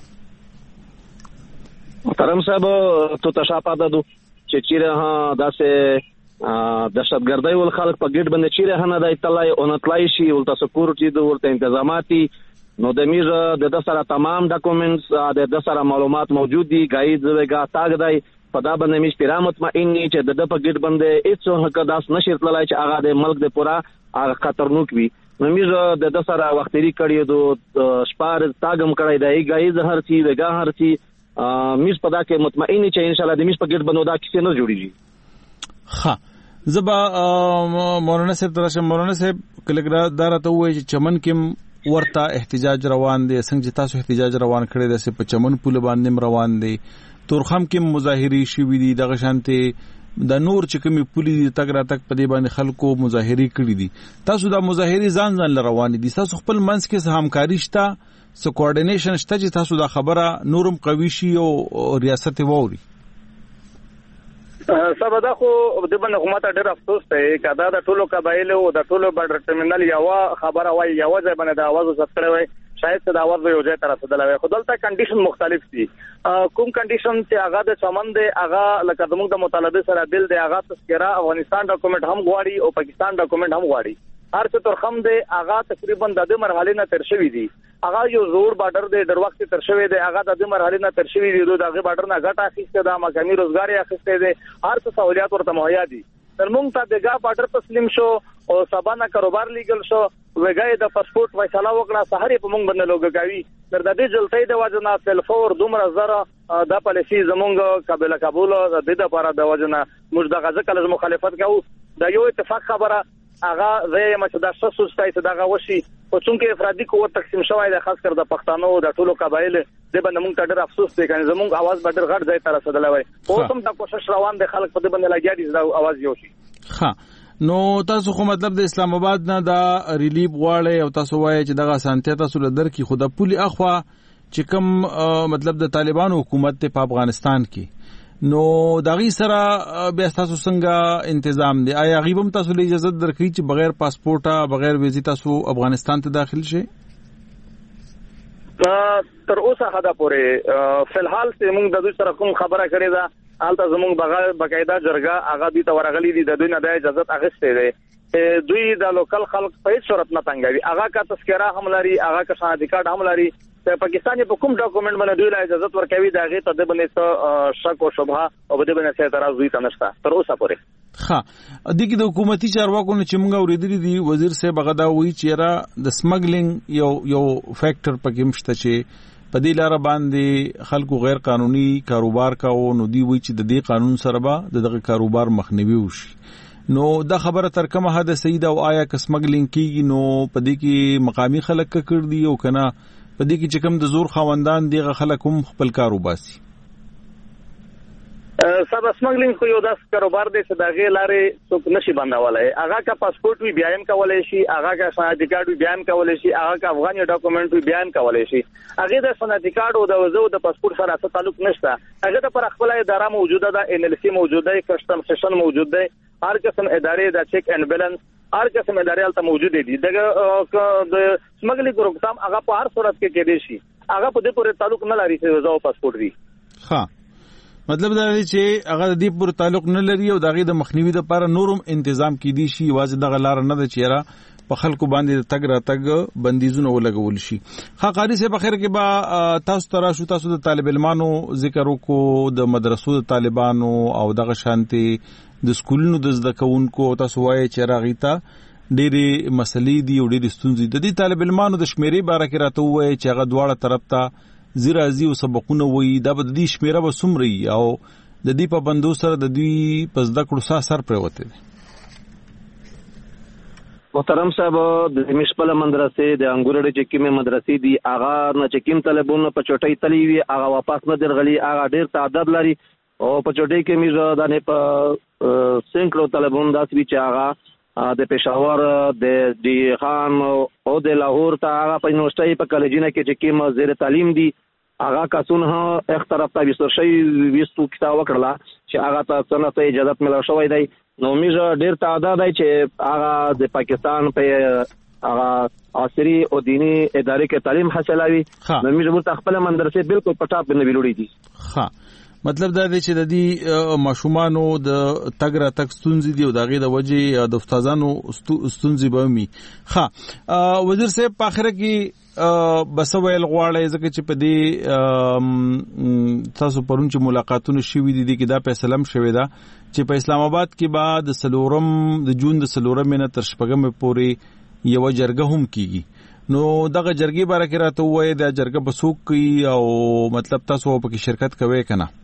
محترم صاحب تو تشاپاده دو چې چیرې ها داسې دهشتګردۍ ول خلک په ګډ باندې چیرې نه د اطلاع او نتلای شي ولته سکیورټي د ورته انتظاماتي نو د میږ د سره تمام ډاکومنټس د سره معلومات موجود دي غایډ زګه تاګ دی په دا باندې میږ پیرا مطمئن نه چې د په ګډ باندې هیڅ حق داس نشي تلای چې هغه د ملک د پورا هغه خطرناک وي. نو میږ د سره وختري کړی دو شپار تاګم کړی دی غایډ هر چی وګه هر چی میز په دا کې مطمئن چې ان شاء الله د میز په ګډ بنو دا کیسه نه جوړیږي. ها زبا مولانا صاحب ترشه مولانا صاحب کلګرا دارته وای چې چمن کې ورته احتجاج روان دي څنګه چې تاسو احتجاج روان کړی د سه په چمن پول باندې روان دي تورخم کې مظاهري شوې دي دغه شانته د نور چې کومي پولی تک را تک په دې باندې خلکو مظاهري کړی دي. تاسو دا مظاهري ځان روان دي تاسو خپل منځ کې همکاري شته سو کوارډینیشن شته چې تاسو دا خبره نورم قوي شي او ریاست ووري؟ سبا خو د باندې حکومت ډېر افسوس دی کدا د ټولو قبایل او د ټولو بارډر ټرمینل یو خبره وای یو ځای باندې د आवाज وساتل وای شاید د आवाज یو ځای تر رسیدلای خو دلته کنډیشن مختلف دي. کوم کنډیشن چې هغه د چمن دی هغه لکه زموږ د مطالبه سره بل دی هغه تذکرہ افغانستان ډاکومنټ هم غواړي او پاکستان ډاکومنټ هم غواړي. هر څه ترخم دی هغه تقریبا د دې مرحله نه تر شوی دی هغه یو زور بارډر دی ډر وخت تر شوی دی هغه د دې مرحله نه تر شوی دی دغه بارډر نه غټه اخیسته د مقامي روزګار اخیسته دی هر څه سہولیات ورته مهیا دي. ترمنګ ته دغه بارډر تسلیم شو او سبانه کاروبار لیګل شو وګای د پاسپورت فیصله وکړه سحری په مونږ باندې لوګکاوي تر د دې جلتۍ د وجنه تلفور دومره زره د پالیسی زمونږ قابل قبول د دې لپاره د وجنه موږ د غزه کله مخالفت کوو د یو اتفاق خبره هغه زې مچدا سوسټای ته دغه وشي او څنګه افرادي قوت تقسیم شوی د خاص کر د پښتنو د ټولو قبایل د باندې موږ ډېر افسوس دی کنه زموږ आवाज به ډېر غټ ځای تر رسیدلی وای او هم د کوشش روان د خلک په دې باندې لګیا دي د आवाज یو شي. نو تاسو خو مطلب د اسلام آباد نه دا ریلیف غواړي او تاسو وایي چې دغه سانتیا تاسو لدر کی خود پولی اخوا چې کوم مطلب د طالبان حکومت په افغانستان کې نو دغه سره بیا تاسو څنګه تنظیم دی آیا غیبم تاسو له اجازه درکې چې بغیر پاسپورټه بغیر ویزه تاسو افغانستان ته داخل شئ؟ تر اوسه خدا پورې فلحال چې موږ د دوی سره کوم خبره کړې ده البته زموږ بقاعده جرګه هغه دي ته ورغلي دي د دوی نه د اجازه اخیستې ده دوی د لوکل خلک په هیڅ صورت نه تنګوي هغه کا تذکرہ هم لري هغه کا شناختی کارت هم لري پاکستان په کوم ډاکومنټ باندې دوی له اجازه ورکوي دا غي ته د باندې شک او شبهه او د باندې اعتراض دوی ته نشته تر اوسه پورې. دغه د حکومتي چارواکو نه چې موږ اوریدلې دي وزیر صاحب هغه دا وایي چې را د سمګلینګ یو فیکٹر پکې مشته چې په دې لار باندې خلکو غیر قانوني کاروبار کاوه نو دی وایي چې د دې قانون سره به دغه کاروبار مخنیوي وشي. نو دا خبره تر کومه حد سید او آیا که سمګلینګ کیږي نو په دې کې مقامی خلک کړ دي او کنه په دې کې چې کوم د زور خواندان دیغه خلک هم خپل کاروبار سي؟ سب سمګلینګ خو یو داس کاروبار دی چې دغه لارې څوک نشي بندولای هغه کا پاسپورت وی بیان کولای شي هغه کا شناختی کارت وی بیان کولای شي هغه کا افغاني ډاکومنټ وی بیان کولای شي هغه د شناختی کارت او د وزو د پاسپورت سره څه تعلق نشته هغه د پر خپل اداره موجوده ده NLC موجوده ده کسٹم سیشن موجود ده هر قسم ادارې د چیک اینڈ بیلنس هر قسم ادارې البته موجود دي دغه د سمګلینګ روکثام هغه په هر صورت کې کېدی شي هغه په دې پورې تعلق نه لري چې وزو پاسپورت وی مطلب دا دی چې هغه د دې پر تعلق نه لري او دغه د مخنیوي لپاره نورم تنظیم کیدی شي واځي دغه لار نه د چیرې په خلکو باندې تګ را تګ بندیزونه ولګول شي. قاری صاحب بخیر کې با تاسو ترا شو تاسو د طالب علمانو ذکر وکړو د مدرسو د طالبانو او دغه شانتي د سکولونو د زده کوونکو تاسو وایي چې راغیتا ډېرې مسلې دي او ډېرې ستونزې. د دې طالب علمانو د شمیرې باره کې راته ووایي چې هغه دواړه طرف ته ځي راځي او سبقونه وایي، دا به د دې شمیره به څومره وي او د دې پابندو سره د دوی په زده کړو سر پرېوتی دی؟ محترم صاحب، د مشپله مدرسې د انګورړې چې کومې مدرسې دي هغه نه چې کوم طالبونه په چوټۍ تللی وي هغه واپس نه درغلي، هغه ډېر تعداد لري او په چوټۍ کې موږ د نه په سینکړو طالبون داسې وي چې هغه د پېښور د ډي خان او د لاهور ته هغه په یونیورسيټي په کالجونه کې چې کوم زیر تعلیم دي هغه کسونه هم اخ طرف ته وستر شي وستو کتاب وکړه چې هغه ته څنګه اجازه ملو شوی دی. نو موږ ډېر تعداد دی چې هغه د پاکستان په هغه عصري او دینی ادارې کې تعلیم حاصلوي. نو موږ ورته خپل مدرسې بالکل په ټاپ باندې ویلوړي دي. مطلب دا دی چې د دې ماشومانو د تګ را تک ستونزې دي او د هغې د وجې د استادانو ستونزې به وي. وزیر صاحب په اخره کې بس ویل غواړی ځکه چې په دې تاسو پرون چې ملاقاتونه شوي دي کې دا فیصله هم شوې ده چې په اسلام آباد کې به د جون د 4 نه تر 6 پورې یوه جرګه هم کیږي. نو دغه جرګې باره کې راته ووایي دا جرګه به څوک کوي او مطلب تاسو پکې شرکت کوئ که نه؟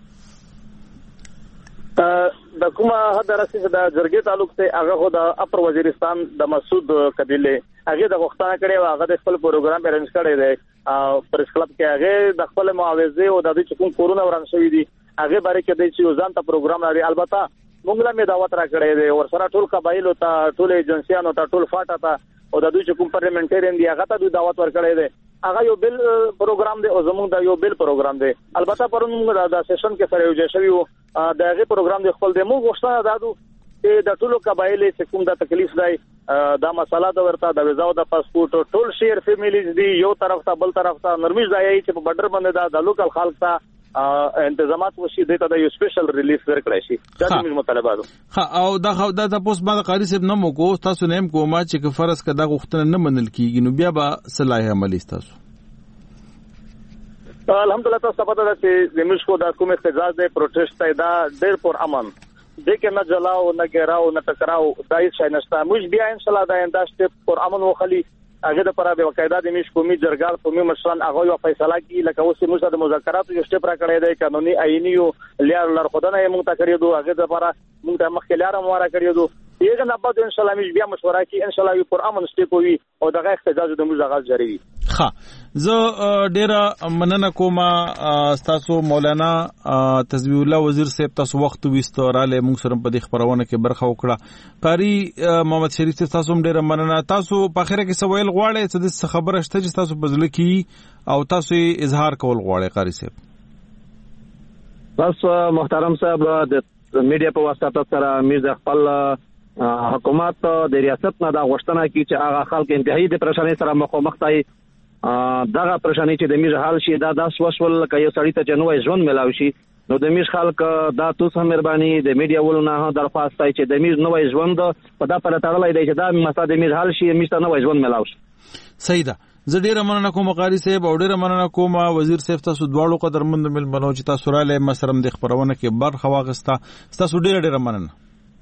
د کومه حد رسیدي د جرګې تعلق ته هغه خو د اپر وزیرستان د مسعود قبیله هغه د غوښتنه کړې او هغه د خپل پروګرام ارنج کړی دی پریس کلب کې هغه د خپل معاوضه او د دې کوم کورونه وران شوی دي هغه باره کې د چې ځان ته پروګرام لري. البته موږ له دعوت را کړې دی ور سره ټول قبایل او ټول ایجنسیانو ته ټول فاټا ته او د دوی کوم پارلیمنټریان دی هغه ته دوی دعوت ورکړې دی. هغه یو بل پروګرام دی او زموږ دا یو بل پروګرام دی. البته پرون موږ دا سیشن کې سره یو شوی وو دا هغه پروګرام دی خپل دی موږ غوښتنه دادو چې د ټولو قبایل چې کوم د تکلیف دی دا مسله د ورته د ویزا او د پاسپورت ټول شیر فیملیز دی یو طرف ته بل طرف ته نرمي ځای چې په بډر باندې د لوکل خلک ته انتظامات وشي د ته یو سپیشل ریلیف ورکړی شي. دا د موږ مطالبه او دا تاسو بعد قاری صاحب نه مو کو تاسو نه کومه چې فرض کړه دا غوښتنه نه منل کیږي نو بیا به صلاح عملی تاسو الحمدلله تاسو په دغه چې د مشکو د کوم احتجاج دی پروټیسټ دی دا ډېر پر امن دغه نه جلاو نه ګراو نه ټکراو دای شي نشته موږ بیا ان شاء الله دا انداز پر امن وخلی هغه د پرابه وقایده د مشکو می جرګال قومي مشران هغه یو فیصله کی لکه اوس موږ د مذاکراتو یو سټپ را کړی دی قانوني آئینی لار خدانه موږ ته کړی دوه هغه د لپاره موږ ته مخکې لار مو را کړی دوه یغه نه بعد ان شاء الله موږ بیا مشوره کی ان شاء الله پر امن سټپ وي او دغه احتجاج د موږ غاز جاری وي. زه ډیره مننه کوم تاسو مولانا تزوی الله وزیر صاحب تاسو وخت وستوراله موږ سره په دې خبرونه کې برخه وکړه. قاری محمد شریف تاسو هم ډیره مننه. تاسو په اخره کې سوال غواړئ چې د خبره شته چې تاسو په ځل کې او تاسو اظهار کول غواړئ قاری صاحب؟ بس محترم صاحب د میډیا په واسطه سره موږ خپل حکومت د ریاست نه دا غوښتنه کوي چې هغه خلک انتهایی د پریشانی سره مخامخ دي. دغه پریشانی چې د میږ حل شي دا د سوشل کایو سړی ته جنوي ژوند ملاوي شي نو د میږ خلک دا تاسو مهرباني د میډیا ولونه درخواست کوي چې د میږ نوې ژوند په دا پر تړلې دی چې دا مسله د میږ حل شي میږ ته نوې ژوند ملاوي شي. صحیح ده. زه ډیره مننه کوم قاری صاحب او ډیره مننه کوم وزیر صاحب تاسو دواړو قدرمند ملمنو چې تاسو را لې مسرم د خبرونه کې برخه واغسته تاسو ډیره مننه.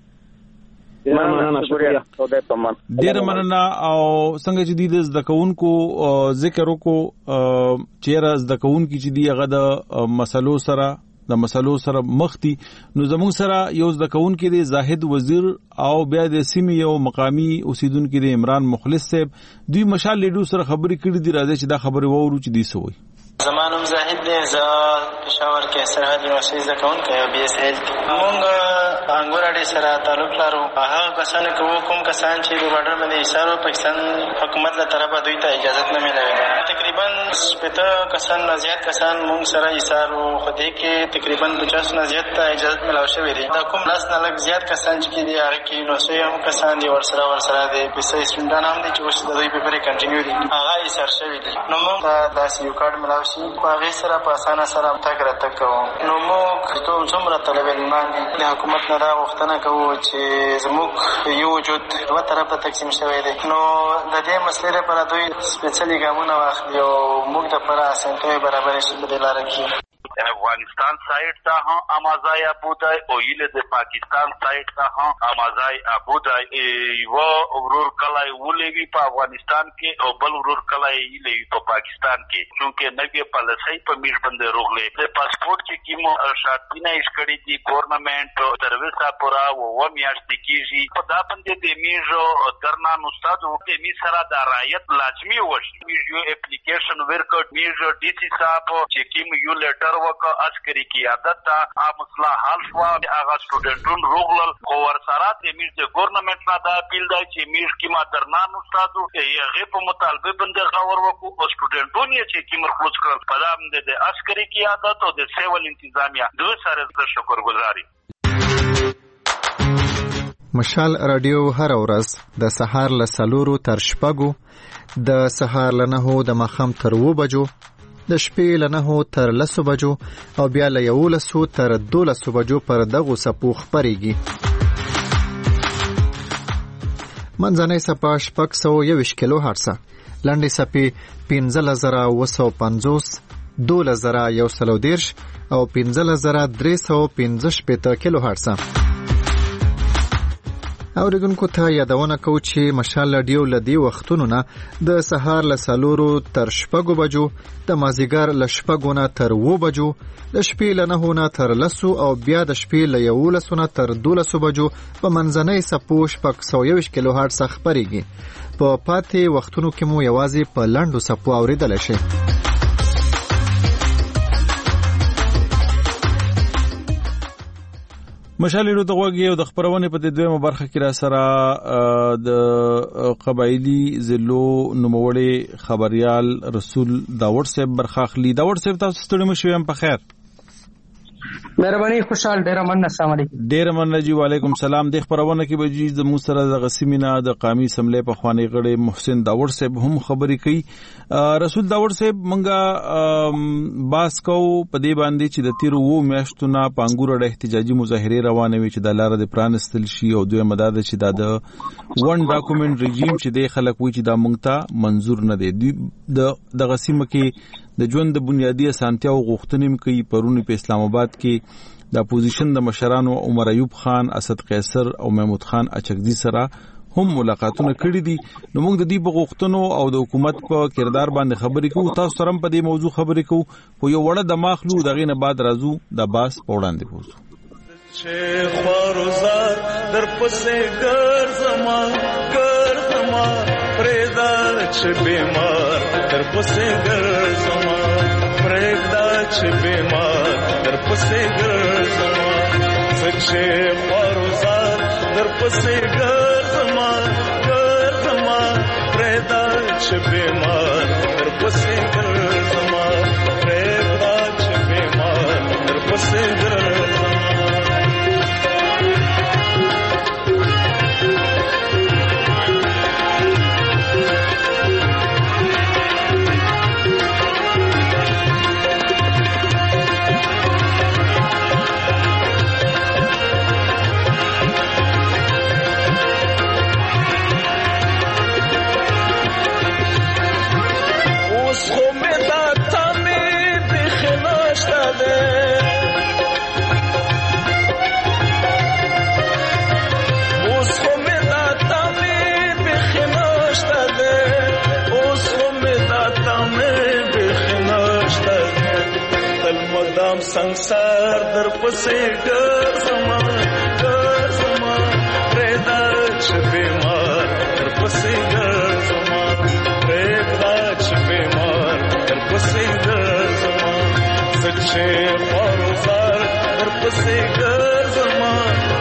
ډیره مننه او څنګه چې د زده کوونکو ذکر وکړو چې زده کوونکي چې دی هغه د مسلو سره مختی نو زموږ سره یو زده کوونکي دی زاهد وزیر او بیا د سیمې یو مقامی اوسیدونکو دی عمران مخلص صاحب دوی مشال لیډو سره خبرې کړې دي راځي چې دا خبره وورو چې دی سوي. زمانم زاهد دی ز پېښور کې سرحد یونیورسيټي زده کوونکی او بي اس ایل موږ انګورړې سره تعلق لرو. هغه کسان کوم کسان چې په بارډر باندې ایثار پاکستان حکومت له طرفه دوی ته اجازه نه ملوي. تقریبا 70 کسان نه زیات کسان موږ سره ایثار خو دې کې تقریبا 50 نه زیات ته اجازه ملو شوې دي. دا کوم لاس نه لږ زیات کسان چې دي هغه کې نو سه هم کسان دي ور سره دي په سې سټوډنټان هم دي چې اوس د دوی په پرې کنټینیو دي هغه ایثار شوی دي. نو موږ دا سیو کارت ملو هغه سره په اسانه سره تګ راتګ کوو. نو موږ څومره طالب علمان دي د حکومت نه دا غوښتنه کوو چې زموږ یو وجود دوه طرف ته تقسیم شوی دی نو د دې مسلې لپاره دوی سپیشلي ګامونه واخلي او موږ د لپاره اسانتیاوې برابرې شي په دې لاره کې. افغانستان سایت ته هم امازای ابودای او یله د پاکستان سایت ته هم امازای ابودای یو ورور کلای ولوی په افغانستان کې او بل ورور کلای یله په پاکستان کې چونکه نوې پالیسي په میش باندې روغلې د پاسپورت چې کیمو شرطونه یې کړې دي ګورنمنت سرویسا پورا و میاشتې کېږي په دا باندې د میجو درنان استادو د می سره د رعایت لازمي وشي میجو اپلیکیشن ورکړ میجو ډي سي صاحب چې کیمو یو لیټر وکړ عسکري قیادت ته مصلح حل شو هغه سټوډنټون روغلل خو ور سره د میج د ګورنمنت نه دا اپیل دی چې میج کیما درنان استادو یې په مطالبه باندې خبر وکړو او سټوډنټون یې چې کیمو خلوص کړ په دا باندې د عسکري قیادت او د سیول انتظامیه دوی سره د شکرګزاري. مشال رادیو هر ورځ د سهار له 4 تر 6 د سهار له 9 د ماښام تر 2 بجو د شپې له 9 تر 10 بجو او بیا له 11 تر 12 بجو پر دغه سپو خبريږي. منځنۍ سپا 621 کیلو هرتز، لنډې سپې 15950 12110 او 15315 کیلو هرتز. اوریدونکو ته یادونه کوو چې مشال رادیو لدی وختونو نه د سهار له 4 تر 6 بجو، د مازیګر له 6 نه تر 2 بجو، د شپې له 9 نه تر 10 او بیا د شپې له 11 نه تر 12 بجو په منځنۍ سپو 621 کیلو هرتز خبريږي. په پاتې وختونو کې مو یوازې په لنډو سپو اوریدل شي. مشالې د غوږی او د خبرونه په دې دویمه برخه کې را سره د قبایلی ضلعو نوموړي خبريال رسول داوود صاحب برخاخلی. داوود صاحب تاسو ستړي مشوي هم په خیر. مهرباني خوشحال ډیر مننه. السلام علیکم. ډیر مننه جی. وعلیکم السلام. د خبرونه کې بجی د مو سره د غسیمینه د قومي سملې په خواني غړي محسن داوود صاحب هم خبري کوي. رسول داوود صاحب منګه باس کو په دې باندې چې د تیر وو میاشتونه پانګور د احتجاجي مظاهره روانه وي چې د لار د پرانستل شي او دوی مدد چې د ون ډاکومنت رژیم چې د خلک وي چې د مونږ منظور نه دی. د غسیمه کې د ژوند د بنیادی اسانتیاو غوښتنې کوي. پرونی په اسلام آباد کې د اپوزیشن د مشرانو عمر ایوب خان، اسد قیصر او محمود خان اچکزی سره هم ملاقاتونه کړي دي. نو موږ د دې بغوښتنو او د حکومت په کردار باندې خبرې کوو. تاسو سره په دې موضوع خبرې کوو. خو یو وړه د ماخلو دغه نه بعد راځو د باس په وړاندې پوسو. چې خواروزار در پسې ګرځما پرېدا چې بیمار در پسې ګرځما پرېدا چې بیمار در پسې ګرځما چې خواروزار در پسې ګرځما پرېدا چې بیمار در پسې ګرځما پرېدا چې بیمار در پسې ګرځما. संसार در پسې ګرځما پرېدا چې بیمار در پسې ګرځما پرېدا چې بیمار در پسې ګرځما چې خواروزار در پسې ګرځما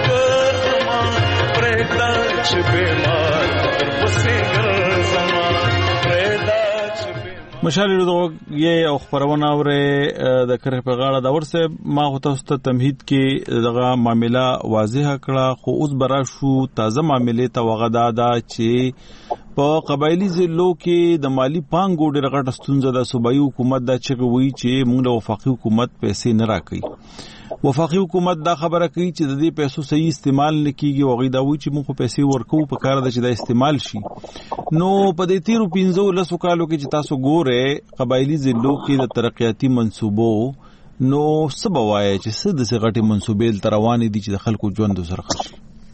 پرېدا چې بیمار در پسې ګرځما پرېدا. مشال یې او خبرونه اوره د کرخ په غاړه دا ورسه ما هو تاسو ته تمهید کې دغه معاملې واضح کړه. خو اوس برا شو تازه معاملې ته وغدا دا چې په قبایلی ضلعو کې د مالی پانګو ډېر غټ ستونزه د صوبایي حکومت دا چې وی چې موږ له وفاقي حکومت پیسې نه راکړي. وفاقي حکومت دا خبره کوي چې د دې پیسو صحیح استعمال نه کیږي او غي دا وی چې موږ پیسې ورکو په کار د چې دا استعمال شي. نو په دې 13-15 کالو کې چې تاسو ګوره قبایلی ضلعو کې د ترقیاتي منصوبو نو سبا وایي چې څه د غټي منسوبې تر روانې دي چې د خلکو ژوند سره خشي.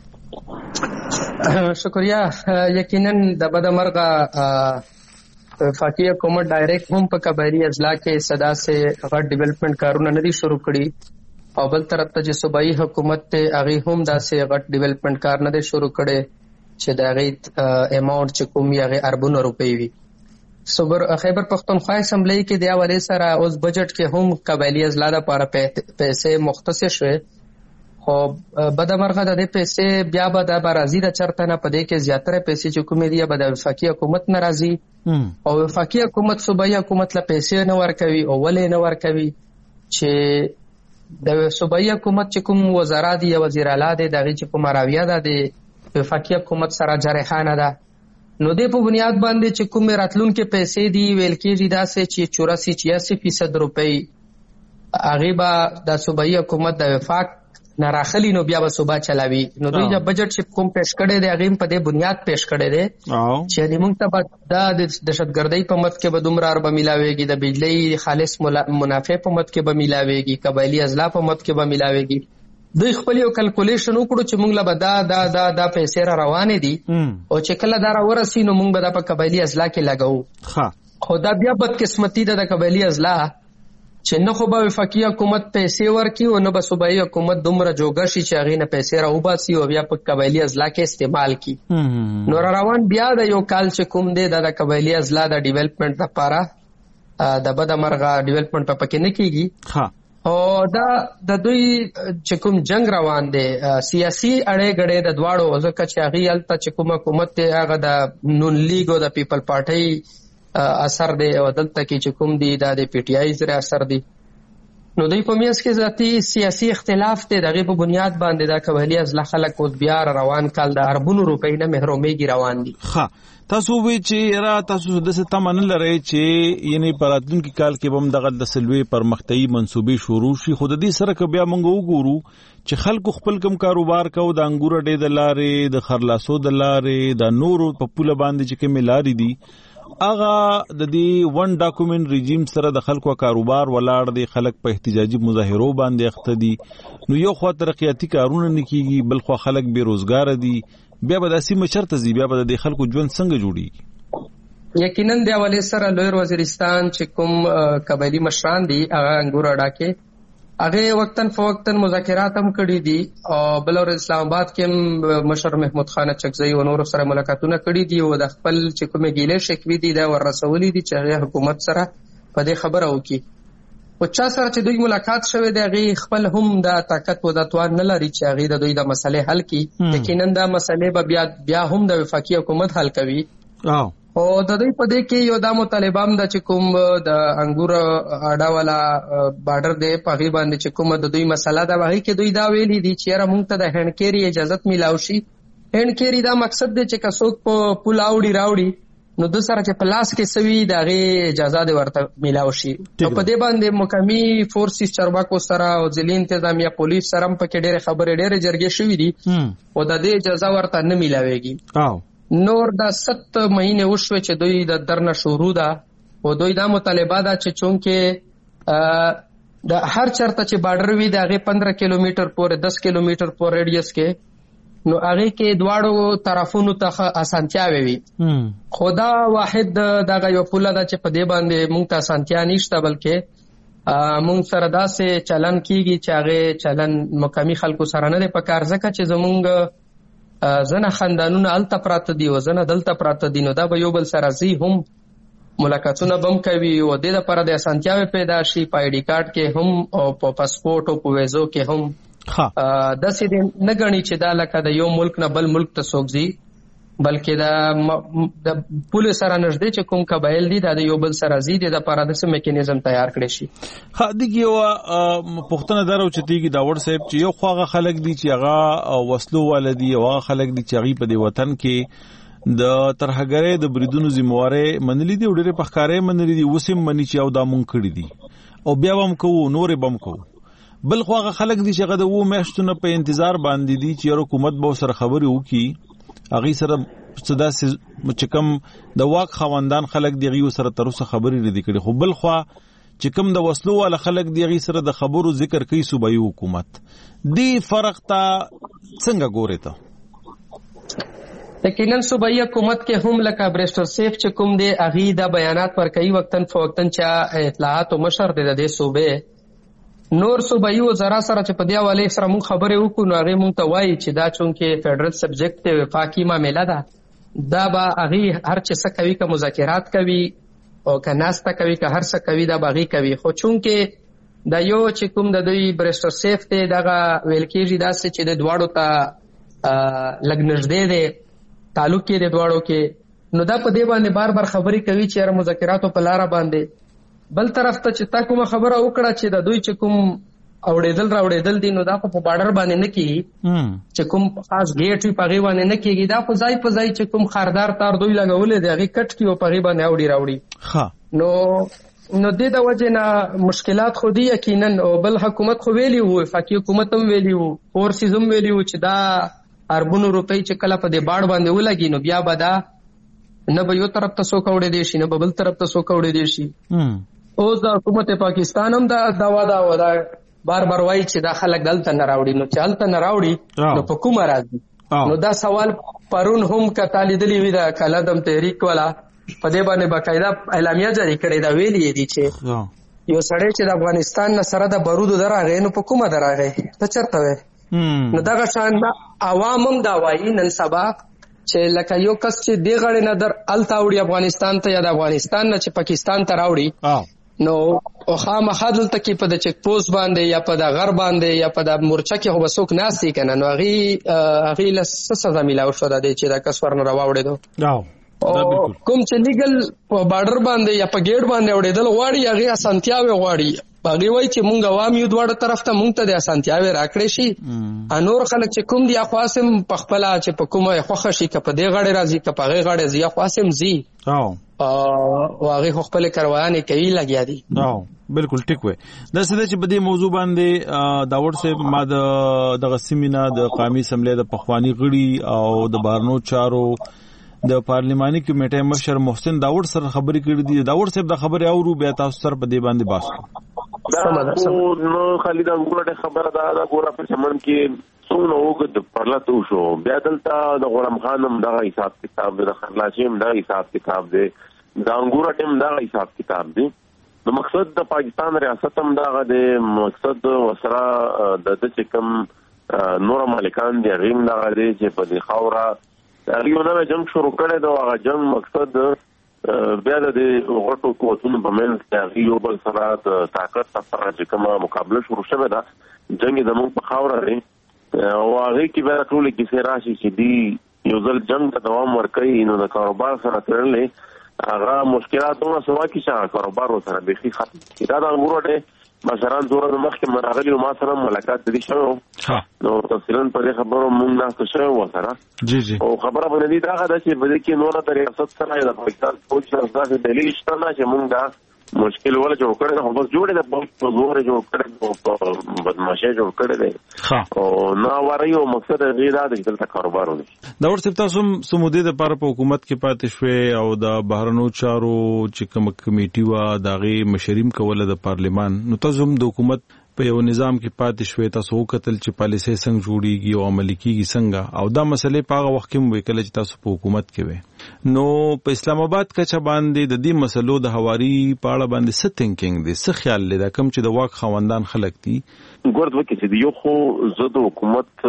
شکریا. یقینا د بدمرغه وفاقي حکومت ډایرکټ هم په قبایلی اضلاع کې صدا سے غټ ډیولپمنٹ کارونه نه دي شروع کړي او بل طرف ته چې صوبایي حکومت ته هغه هم داسې غټ ډیولپمنٹ کار نه دي شروع کړي چې د هغه اماونټ چې کوم یې هغه اربونو روپۍ وي. خیبر پختونخوا اسمبلی کې د حوالې سره اوس بجټ کې هم قبایلی اضلاع لپاره پیسې مختص شوه، خو بدمرغه د دې پیسې بیا به د برازي د چرته نه پدې کې زیاتره پیسې چې کومې دي به د وفاقي حکومت ناراضي او وفاقي حکومت صوبایي حکومت له پیسې نه ورکوي او ولې نه ورکوي چې د صوبایي حکومت چې کوم وزرا دي یا وزیر اعلی دي دغه چې په مراویه ده د وفاقي حکومت سره جارحانه ده، نو د په بنیاد باندې چې کوم راتلونکو پیسې دي ویل کېږي دا چې 84-86% روپۍ هغه به د صوبایي حکومت د وفاق نه راخلی نو بیا به صوبا چلاوي. نو دوی د بجټ چې کوم پیش کړي دی هغه په دې بنیاد پیش کړي دی چې موږ ته د دهشتګردۍ په مت کې به دومره اربه ملاويږي، د بجلی خالص منافع په مت کې به ملاويږي، قبایلی اضلاع په مت کې به ملاويږي. دوی خپل یو کلکولیشن وکړو چې موږ له به دا پیسې را روانې دي او چې کله دا را ورسي نو موږ به دا په قبایلی اضلاع کې لګو. خو دا بیا بدقسمتي ده د قبایلی اضلاع چې نه خو به وفاقي حکومت پیسې ورکړي او نه به صوبایي حکومت دومره جوګه شي چې هغې نه پیسې راوباسي او بیا په قبایلي اضلاع کې استعمال کړي. نو را روان بیا د یو کال چې کوم دی د قبایلي اضلاع د ډیولپمنټ لپاره د بدمرغه ډیولپمنټ په پکې نه کېږي او دا د دوی چې کوم جنگ روان دی سیاسي اړې ګړې د دواړو ځکه چې هغې هلته چې کوم حکومت دی هغه د نون لیګ او د پیپل پارټۍ اثر دی او دلته کې چې کوم دی دا د پی ټی آی سره اثر دی. نو دوی په میاس کې ذاتي سیاسي اختلاف دی دغه په بنیاد باندې دا قبایلی اضلاع خلک اوس بیا روان کال د اربونو روپۍ نه محرومېږي روان دي. تاسو وی چې را تاسو د څه تمن لري چې یعنی په راتلونکي کال کې بم دغه د سلوي پرمختیايي منسوبې شروع شي، خو د دې سره که بیا موږ وګورو چې خلکو خپل کم کاروبار کو د انګور ډې د لارې د خرلاسو د لارې د نورو په پوله باندې چې کوم لارې دي اغه د دې ون ډاکومنت ریجیم سره د خلکو کاروبار ولاړ دي، خلک په احتجاجي مظاهرو باندې اخته دي، نو یو خو ترقیاتی کارونه نه کیږي بل خو خلک بیروزګار دي، بیا به د سیمه چرته زی بیا به د خلکو ژوند څنګه جوړیږي. یقینا د حواله سره لوی وزیرستان چې کوم قبایلی مشران دي هغه انګور اډا کې هغه وقتن فوقتن مذاکرات هم کړي دي او بل اور اسلام آباد کې مشر محمود خان چکزی او نور سره ملاقاتونه کړي دي او د خپل چې کومه ګیله شکوي دي دا ورسولې دي چې حکومت سره په دې خبره وکړي او چا سره چې دوی ملاقات شوه دی هغه خپل هم د طاقت او د توان نه لري چې هغه د دوی د مسلې حل کړي، یقینا دا مسلې به بیا هم د وفاقي حکومت حل کوي. او د دوی په دې کې یو د مطالبام د چې کوم د انګور اډا والا بارډر دی په غي باندې چې کوم د دوی مسله دا وایي کې دوی دا ویلي دي چې را مونږ ته د هندکيري اجازه ملاوي شي. هندکيري دا مقصد دی چې کڅوک په پول راوړي نو د سره چې پلاس کې سوي دغه اجازه دی ورته ملاوي شي. او په دې باندې مقامي فورسز چارواکو سره او ځلې انتظامیه پولیس سره په کې ډېر خبرې ډېر جرګې شوې دي او د دې اجازه ورته نه ملاويږي. نور دا 7 مهینه وشوه چې دوی د درنه شروع ده او دوی دا مطالبه ده چې چونکه د هر چرته چې بارډر وي د هغه 15 کیلومتر پورې 10 کیلومتر پورې ریډیوس کې نو هغه کې دواړو طرفونو ته اسانتیا وي. خدا واحد دغه یو پوله ده چې په دې باندې مونږ ته اسانتیا نشته بلکې مونږ سره داسې چلن کیږي چې هغه چلن مقامی خلکو سره نه په کار ځکه چې زمونږ زنه خاندانونه الته پراته دي او زنه دلته پراته دي، نو دا به یو بل سره زی هم ملاقاتونه بم کوي او د لپاره د اسانتیاوي پیدا شي په آی ډی کارت کې هم او په پاسپورت او په ویزو کې هم د سې نه غني چې دا لکه د یو ملک نه بل ملک ته سوګزي بلکې د پولیس سره نږدې چې کوم قبایل دي د یو بل سره زی د لپاره د سم میکانیزم تیار کړی شي. دغه یو پښتنه درو چې دیږي دا وړ صاحب چې یو خواغه خلک دي چې هغه وسلو والدي او هغه خلک دي چې هغه په دې وطن کې د ترهګرې د بریدونو ذمہواره منلې دي او ډېر پخکارې منلې دي وسیم منی چې او دا مونږ کړی دي او بیا هم کوو نورې بم کوو. بل خواغه خلک دي چې هغه د و میاشتونو په انتظار باندې دي چې حکومت به سره خبرې وکړي هغه سره صدا چې کوم د واک خوندان خلک دی غيو سره تر اوسه خبرې ردی کړي، خو بل خو چې کوم د وسلو والا خلک دی غي سره د خبرو ذکر کوي صوبایي حکومت دی فرق ته څنګه ګوري ته یقینا صوبایي حکومت کې هم لکه بریسټر سیف چې کوم دی اغي دا بیانات پر کوي وقتن فوقتن چې اطلاعات او مشر دی د صوبې نور صوبایي وزرا سره چې په دی حواله سره مون خبرې وکړو نو هغه مون ته وایي چې دا چونکه فدرل سبجیکټ دی وفاقي معاملہ ده دا به هغه هر څه څه کوي که مذاکرات کوي او که ناسته کوي که هر څه کوي دا باغی کوي خو چونکه دا یو چې کوم د دوی بریسټر سیف دی دغه ویل کېږي داسې چې د دواړو ته لږ نږدې دی تعلق کې د دواړو کې نو دا په دې باندې بار بار خبرې کوي چې هر مذاکراتو په لاره باندې بل طرف ته چې تا کومه خبره وکړه چې د دوی چې کوم اوړېدل دي نو دا په بارډر باندې نه کیږي چې کوم خاص گیټ وي پغې باندې نه کیږي دا په ځای په ځای چې کوم خاردار تار دوی لګولې دی هغه کټ کی او پغې باندې اوړي راوړي نو د وجه نه مشکلات خو دي یقینا او بل حکومت خو ویلی وو وفاقي حکومت هم ویلی وو فورسز هم ویلی وو چې دا اربونو روپۍ چې کله په دې باړ باندې ولګي نو بیا به دا نه به یو طرف ته څوک اوړي دی شي نه به بل طرف ته څوک اوړي دی شي اوس د حکومت پاکستان هم دا ودا بار بار وایي چې دا خلک دلته نه راوړي نو چې هلته نه راوړي نو په کومه راځي نو دا سوال پرون هم کته لیدلی وي د کلدم تحریک والا په دې باندې باقاعده اعلامیه جاری کړې دا ویلي دي چې یو سړی چې د افغانستان نه سره د بارودو درغی نو په کومه درغی ته چرته وې نو دغه شان عوام هم دا وایي نن سبا چې لکه یو کس چې دی غړې نه در الته وړي افغانستان ته یا د افغانستان نه چې پاکستان ته راوړي نو خامخا دلته کې په د چک پوسټ باندې یا په د غر باندې یا په د مورچه کې خو بسوک ناستي کنه نو هغه له سزا ملاو شو د چې دا کس ورنه راوړې کوم چې لیګل په بارډر باندې یا په گیټ باندې وړېدل غواړي هغه اسانتیاوي غواړي باغی وای چې مونږ عوام یو دواړه طرف ته مونږ ته د اسانتیاوي راکړې شي انور خلک چې کوم دی خاصم په خپل چې په کومه خوخه شي که په دې غړې راځي که په غې غړې زی خاصم زی او هغه خپل کاروانې کوي لګیا دي بالکل ټیک وای دا څه چې په دې موضوع باندې داور صاحب ما د غسیمینا د قومي اسمبلی د پخوانی غړي او د بارنو چارو د پارلیماني کمیټې مشر محسن داور سره خبرې کړې دي داور صاحب د خبرې اورو بیا تاسو سره په دې باندې باسو نو خالد انګوره خبره دا ګوره په سمون کې څونه وګد پرلاتو شو بیا دلته د غلام خانم دغه حساب کتاب د خلاصیم دغه حساب کتاب دی د انګوره ټیم دغه حساب کتاب دی نو مقصد د پاکستان ریاست هم دغه د مقصد وسره د چې کوم نور مالکان دی غیم دغه دی چې په دې خاوره هغه جنگ شروع کړي دا هغه جنگ مقصد بیا د غټو قوتونو په منځ کې یو بل سره د طاقت سره چې کومه مقابله شروع شوه دا جنگ زموږ په خاوره دی او هغه کې بیا ټول کې راشي چې دی یو ځل جنگ ته دوام ورکړي نو د کاروبار سره تړلې هغه مشکلاتونه سوا کې چې کاروبار سره به خي ختم دا د امورو مثلا زوره د مخکې مراغلي ما سره ملاقات دي شوی نو تفصیلا په دې خبرو مونږ نه شوی و سره جی او خبره باندې دا غدا چې بده کې نور د ریاست سره د پاکستان فوج سره ځکه دلیل شته نه چې مونږ دا مشکل ولا جوړ کړی نو بس جوړې د په زور جوړ کړی په بدمعشي جوړ کړی دی او نو وایو مقصد دې دا د دلته کاروبار ونه دا ورته تاسو سمودي د پر په حکومت کې پاتې شوي او د بهرنو چارو چې کوم کمیټي وا دغه مشریم کوله د پارلیمان نو تاسو د حکومت په یو نظام کې پاتې شوي تاسو قتل چې پالیسي څنګه جوړیږي او عملي کیږي څنګه او دا مسلې په هغه وخت کې مو وکړل چې تاسو په حکومت کې وي نو په اسلام آباد کې چې باندې د دې مسلو د حواري پاړه باندې څه تھینکینګ دي څه خیال لري کوم چې د واک خوندان خلک دي ګورد وکړي چې یو خو زده حکومت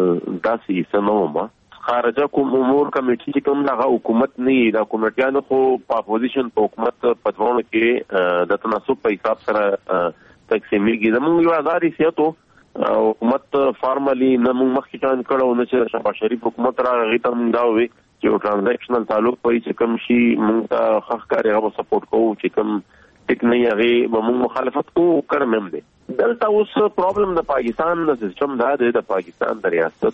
داسې سنومه خارجه کوم امور کمیټې چې کوم هغه حکومت نه د حکومتیانو خو په اپوزیشن په حکومت پټرون کې د تناسب په حساب سره تقسیمېږي زموږ یو ازادي سیاتو حکومت فارملی نه موږ مخکې ځان کړو نه چې شهباز شریف حکومت راغی ته موږ دا وی چې ټرانزیکشنل تعلق پرې چې کوم شي موږ ته خخکاري هغه سپورټ کوو چې کوم ټیک نه یغي موږ مخالفت کوو کړم دي دلته اوس پرابلم د پاکستان د سیستم دا د پاکستان د ریاست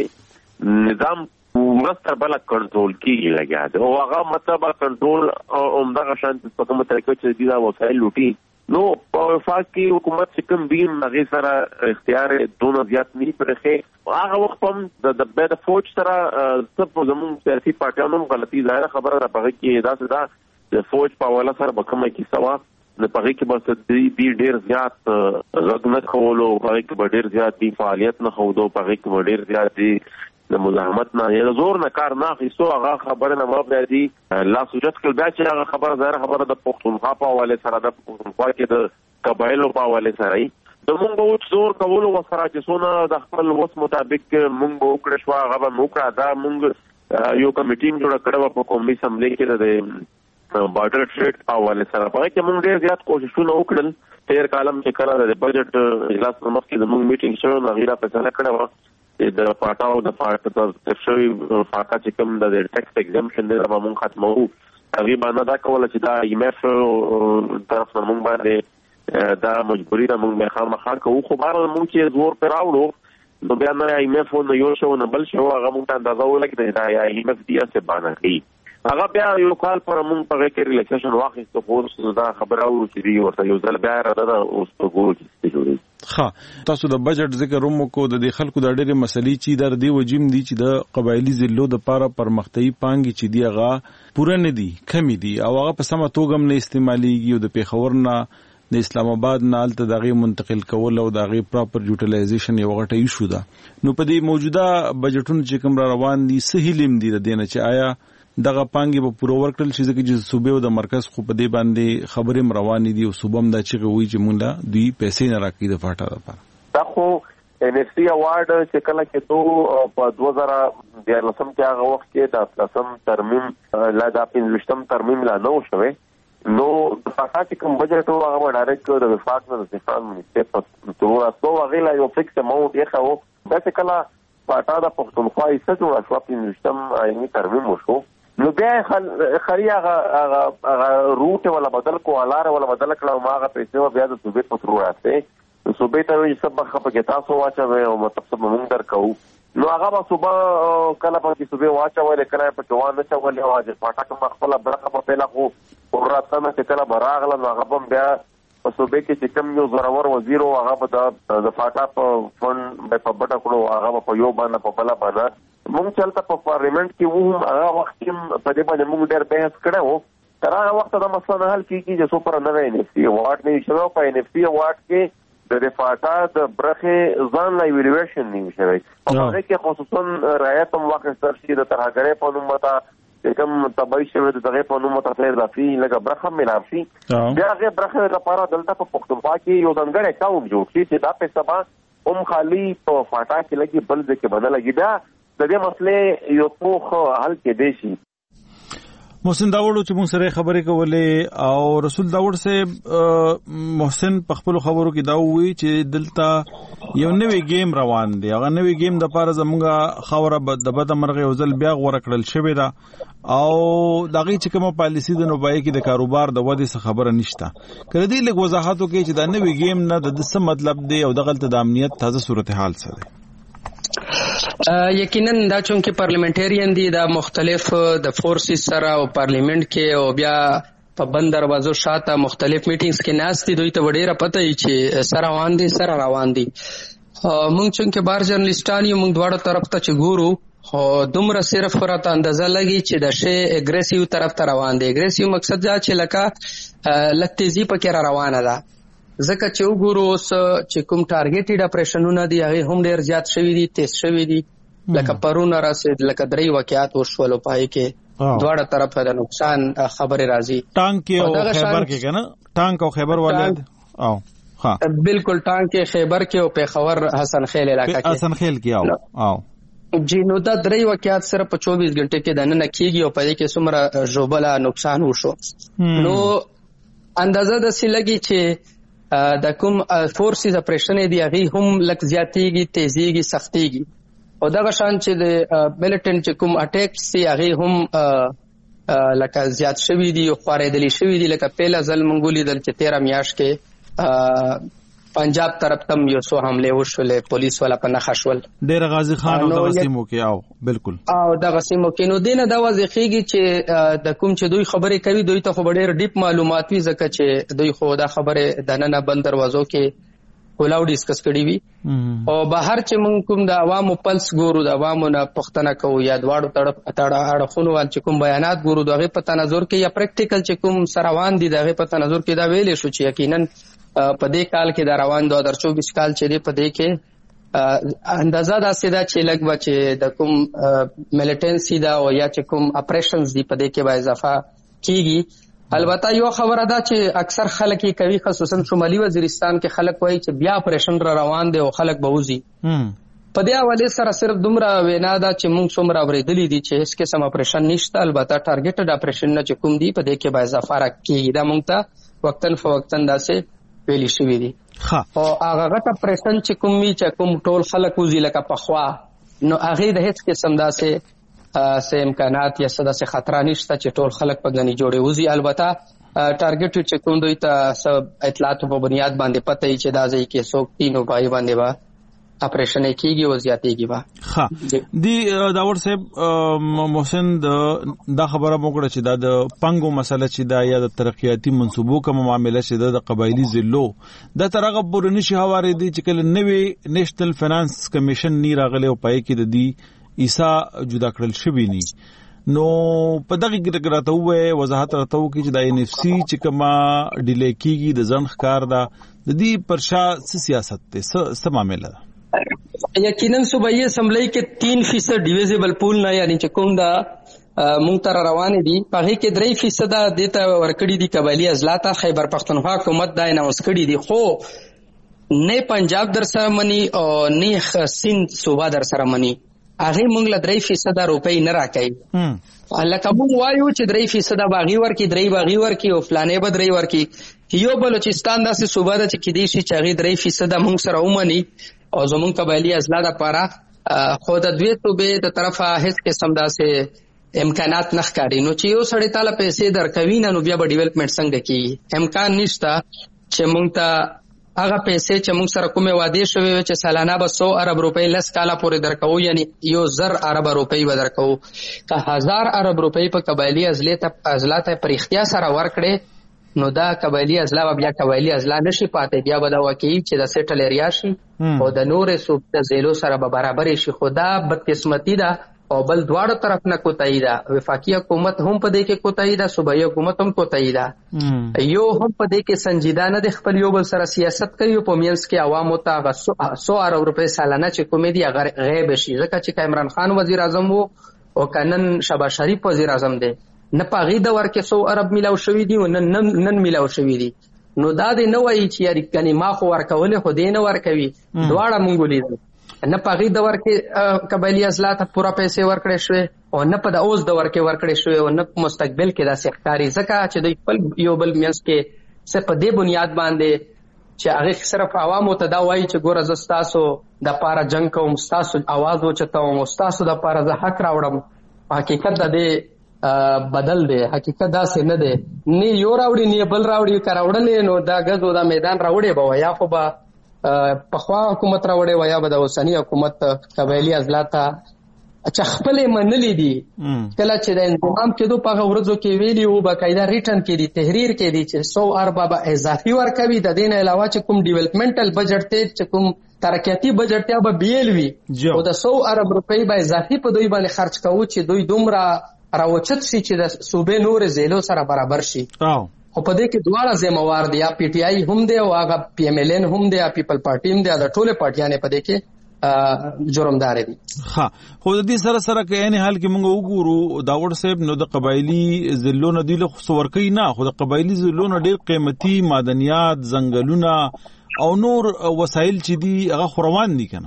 چې نظام ورسره بل کنټرول کیږي لګیا دی او هغه مطلب کنټرول عمدہ شانت په کومه طریقه چې دا وسایل لوټي نو په وفاق کې حکومت چې کوم بیم هغه سره اختیار دونه زیات نه پرخه هغه وخت هم د بد فوج سره څه زموږ سیاسي پارټیانو غلطي ظاهره خبره راپغه کې دا د فوج په حواله سره به کومه کې سوا د پغې کې بس دی ډیر زیات غږ نه کولو، پغې کې ډیر زیات دی فعالیت نه خودو، پغې کې ډیر زیات دی د مزاحمت نه یا زور نه کار نه اخیستو. هغه خبره نه مبدا دي لا سوجت کول بیا چې هغه خبره ظاهر خبره د پښتونخوا په حواله سره د پښتونخوا کې د قبایلو په حواله سره د مونږ وو زور کولو وسره چې څونه د خپل وس مطابق مونږ وکړ شو هغه موږ دا مونږ یو کمیټې جوړ کړو په قومي اسمبلی کې د بارډر ټریډ حواله سره په کې مونږ ډېر زیات کوششونه وکړل. تیر کالم چې کله د بجټ اجلاس پر مخ کې د مونږ میټینګ شو نو غیره په څه کړو چې د پټاو د پارت د شوی فاکا چې کوم د ټیکس ایگزمپشن د مونږ ختمو هغه باندې دا کول چې دا IMF طرف نه مونږ باندې دا مجبوری دا مونږ به خامخا کوو. خو بار مونږ چې زور پر راوړو نو بیا نه IMF نو یو شو نه بل شو هغه مونږ ته اندازه ولګیږي دا IMF دی څه باندې کوي هغه بیا یو کال پر مونږ په کې ریلیکسیشن واخیسته خو دا خبره اورو چې دی ورته یو ځل بیا راځه اوس په ګورو کې جوړي. ښه تاسو د بجټ ذکر هم کو د خلکو د ډېرې مسلې چې در دی وجیم دي چې د قبایلی ضلعو د لپاره پرمختیايي پانګې چې دی هغه پوره نه دي کمی دي او هغه په سمه توګه هم نه استعماليږي او د پیښور نه د اسلام آباد نه الته دغه منتقل کول او دغه پراپر یوټیلایزیشن یو غټه ایشو ده. نو په دې موجوده بجټونو چې کوم را روان دي سهیلم دي د دینه چې آیا دغه پانګې په پوره ورکړل شي ځکه چې صوبې او د مرکز خو په دې باندې خبرې روانې دي او صوبم دا چې وی چې مونږ لا دوی پیسې نه راکړي د فاټا لپاره. دا خو NFC اوارډ چې کله کې تو په 2013 کې هغه وخت کې د 10 ترمیم لا د 15 ترمیم لا نو شوه نو فاټا چې کوم بجټ او هغه ډایرکټ د وفاق نه د دفاع منیسټر په تور اسو هغه لا یو فکس اماونټ یې خو دا چې کله فاټا د پښتونخوا یې څه جوړ شو 15 آئینی ترمیم وشو نو بیا خري هغه روټ ولا بدل کو الار ولا بدل کړه ما هغه پیسې بیا د صوبې په تور راځي صوبې ته یې سبا خپه کې تاسو واچوي او مطلب مونږ درکو نو هغه به صوبه کله په کې صوبې واچوي کله په جوان نه چولې واځي پټا کوم خپل برخه په پیلا خو وراتنه چې کله براغله نو هغه بیا په صوبې کې چې کوم یو زراور وزیر او هغه په د فاټا په فند په بټا کړو هغه په یو باندې په بلا باندې مونږ چلته په پارلیمنت کې وو هغه وخت کې په دې باندې مونږ ډېر بحث کړو تر هغه وخت دا مسله حل کیږي چې څو پر نه NFC واټ نه شوی په NFC واټ کې د فاټا د برخه ځان لا ایوالویشن نه شوی هغه کې خصوصا رعایت هم واقع شي د ترهګرې په نوم متا کوم تبعی شوی د دغه په نوم متا ته اضافي لکه برخه ملاب شي بیا هغه برخه لپاره دلته په پښتونخوا کې یو ځانګړی اکاونټ جوړ شي چې دا پیسې به هم خالی په فاټا کې لګي بل ځکه بدل لګي دا د دې مسلې یو څو حل کې دی شي. محسن داوود چې موږ سره خبرې کولې او رسول داوود صاحب محسن په خپل خبرو کې دا وی چې دلته یو نوې گیم روان دی هغه نوې گیم د پاره زموږه خبره د بده مرغه وزل بیا غوړه کړل شوې ده او دغه چې کومه پالیسی د نوبای کې د کاروبار د ودې څخه خبره نشته کړه دې لږ وضاحت وکړي چې دا نوې گیم نه د څه مطلب دی او دغه د امنیت تازه صورتحال څه دی. یقینا دا چونکه پارلیمنټریان دي دا مختلف د فورسز سره او پارلیمنت کې او بیا په بند دروازو شاته مختلف میټینګز کې ناس دي دوی ته وړي پته ای چې سره روان دي مونږ چونکه بار جرنالستان یو مونږ دواړه طرف ته چې ګورو خو دومره صرف راته اندازه لګي چې د شی اګریسیو طرف ته روان دي. اګریسیو مقصد دا چې لکه لکتیزي پکې روانه ده ځکه چې وګورو اوس چې کوم ټارګټډ اپریشنونه دي هغه هم ډیر زیات شوي دي تیز شوي دي لکه پرونه راسید لکه درې واقعات وشول پای کې دواړه طرفه د نقصان خبره راځي ټانک او خیبر کې کنه ټانک او خیبر ولید او ها بالکل ټانک کې خیبر کې او پیښور حسن خیل علاقہ کې حسن خیل کې او جی نو دا درې واقعات سره په 24 غنټه کې دنه کېږي او پای کې څومره جوبله نقصان وشو نو اندازه د سلګي چې د کوم فورسز اپریشن دی هغه هم لک زیاتېږي تیزیږي سختېږي او دا شان چې د ملیټنټ چې کوم اٹیک سي هغه هم لکه زیات شوی دی او خورېدلی شوی دی لکه پیله ځل منګولي دل چې 13 میاشت کې پنجاب طرف تم یو سو حمله وشولې پولیس والا په نخښول ډېر غازی خان او د غسیمو کې او بالکل او د غسیمو کې نو دینه دا وځخېږي چې د کوم چې دوی خبرې کوي دوی ته خو ډېر ډیپ معلومات وي ځکه چې دوی خو دا خبره د نن بند دروازو کې کولاو ډیسکس کړی وي او بهر چې موږ کوم د عوامو پلس ګورو د عوامو نه پښتنه کوو یا دواړو اړخونو چې کوم بیانات ګورو دغه په تناظر کې یا پریکټیکل چې کوم سروان دي دغه په تناظر کې دا ویلې شو چې یقینا په دې کال کې دا روان 2024 کال چې دی په دې کې اندازه دا سیدا چې لګ چې د کوم ملیټنسي دا او یا چې کوم اپریشنز دی په دې کې به اضافه کیږي. البته یو خبره ده چې اکثر خلک یې کوي خصوصا شمالي وزیرستان کې خلک وایي چې بیا اپریشن را روان دی او خلک به وځي. په دې حواله سره صرف دومره وینا ده چې موږ څومره اورېدلې دي چې هیڅ قسم اپریشن نشته. البته ټارګټډ اپریشن نه چې کوم دی په دې کې به اضافه راکېږي. دا موږ ته وقتاً فوقتاً داسې ویلي شوي دي. او هغه غټ اپریشن چې کوم وی چې کوم ټول خلک وځي لکه پخوا نو هغه د هیڅ قسم داسې سه امکانات یا څه داسې خطر نشته چې ټول خلک په غني جوړي وځي. البته ټارګټ چې کوم دوی ته سب اطلاعات په بنیاد باندې پته ای چې دا ځای کې څوک تینو پای باندې با اپریشن کیږي او زیاتېږي با. ها دی داور صاحب محسن دا خبره موږ چې دا د پنګو مسله چې دا یا د ترقیاتی منصوبو کوم معاملې چې د قبایلی ضلعو د ترغه پورنی شي حواله دي چې کله نوې نېشنل فینانس کمیشن نی راغله او پای کې د دې ایسا جدا کړل شوی ني. نو په دغه کې راته وې وضاحت راته وکړي چې د ان اف سی چې کما ډیلی کیږي د ځن ښکار دا د دې پرشا سیاست ته څه معاملې ده. یقینا صوبایي اسمبلی کې 3% ډیویزیبل پول نه یعنی چې کوم دا مونږ تر روان دي په هغه کې 3% د ته ورکړي دي قبایلی اضلاع ته خیبر پختونخوا حکومت دا اناونس کړي دي خو نه پنجاب در سره منی او نه سند صوبه در سره منی هغه مونږ له 3% روپۍ نه راکړي. لکه مونږ وایو چې 3% باغی ورکی 3 باغی ورکی او فلانې به 3 ورکی یو بلوچستان داسې صوبه ده چې کدي شي چې هغه 3% مونږ سره ومني او زمون قبایلی اضلاع لپاره خو د دوی صوبې د طرفه هیڅ قسم داسې امکانات نه ښکاري. نو چې یو سړی تعالی پیسې درکوي نه نو بیا به ډیولپمنٹ څنګه کیږي. امکان نشته چې مونږ ته هغه پیسې چې موږ سره کومه وعده شوی و چې سالانه به 100 ارب روپۍ لس کاله پورې درکو یعنی 1000 ارب روپۍ به درکو که 1000 ارب روپۍ په قبایلی اضلاع ته پر اختیار سره ورکړي نو دا قبایلی اضلاع بیا قبایلی اضلاع نشي پاتې بیا به دا وکیل چې د سیټل ایریا شي او د نورې صوبې زیلو سره به برابر شي. خدا بدقسمتي ده او بل دواړو طرف نه کوتای ده. وفاقي حکومت هم په دې کې کوتای ده صوبایي حکومت هم کوتای ده. یو هم په دې کې سنجیده نه د خپل یو بل سره سیاست کوي په مینس کې عوامو ته 100 ارب روپۍ سالانه چې کومې دي غیب شي. ځکه چې عمران خان وزیر اعظم وو او کنن شهباز شریف وزیر اعظم دی نه پاغي د ورکه 100 ارب میلاو شوی دي او نن میلاو شوی دي. نو دا دې نه وایي چې یاري کني ما خو ورکول خو دې نه ورکوي دواړه مونږ لیدل نه پاغي د ورکه قبایلی اضلاع ته پورا پیسې ورکړې شوې او نه په د اوس د ورکه ورکړې شوې او نه مستقبل کې داسې ښکاری. ځکه چې د خپل یو بل مینس کې څه په دې بنیاد باندې چې هغه صرف عوامو ته دا وایي چې ګوره زه ستاسو د پاره جنگ کوم ستاسو आवाज وچتاوم ستاسو د پاره زه حق راوړم. حقیقت د دې بدل دی. حقیقت دا څه نه دی نه یو راوړي نه بل راوړي کراوړلې نو دا غزو دا میدان راوړي به یا خو به پخوا حکومت راوړي و یا به د اوسنی حکومت قبایلی اضلاع ته چې خپل منلې دي کله چې د انضمام کېدو په ورځو کې ویلي او باقاعده ریټن کې دي تحریر کې دي چې 100 ارب به اضافي ورکوي د دین علاوه چې کوم ډیولپمنټل بجټ ته چې کوم ترقیاتی بجټ ته به بیل وي او د 100 ارب روپۍ به اضافي په دوی باندې خرج کوو چې دوی دومره راوچت شي چې د صوبې نور زیلو سره برابر شي. خو په دې کې دواړه ذمہوار دي یا پی ټی آی هم دی او هغه پی ایم ایل ان هم دی یا پیپل پارټي هم دی دا ټوله پارټیانې په دې کې جرمدار دي. ها خو د دې سره سره کې نه حال کې موږ وګورو داوود صاحب نو د قبایلی ضلعو نه دی له خصورکې نه خو د قبایلی ضلعو نه ډېر قیمتي معدنیات ځنګلونه او نور وسایل چې دي هغه خوروان دي کنه.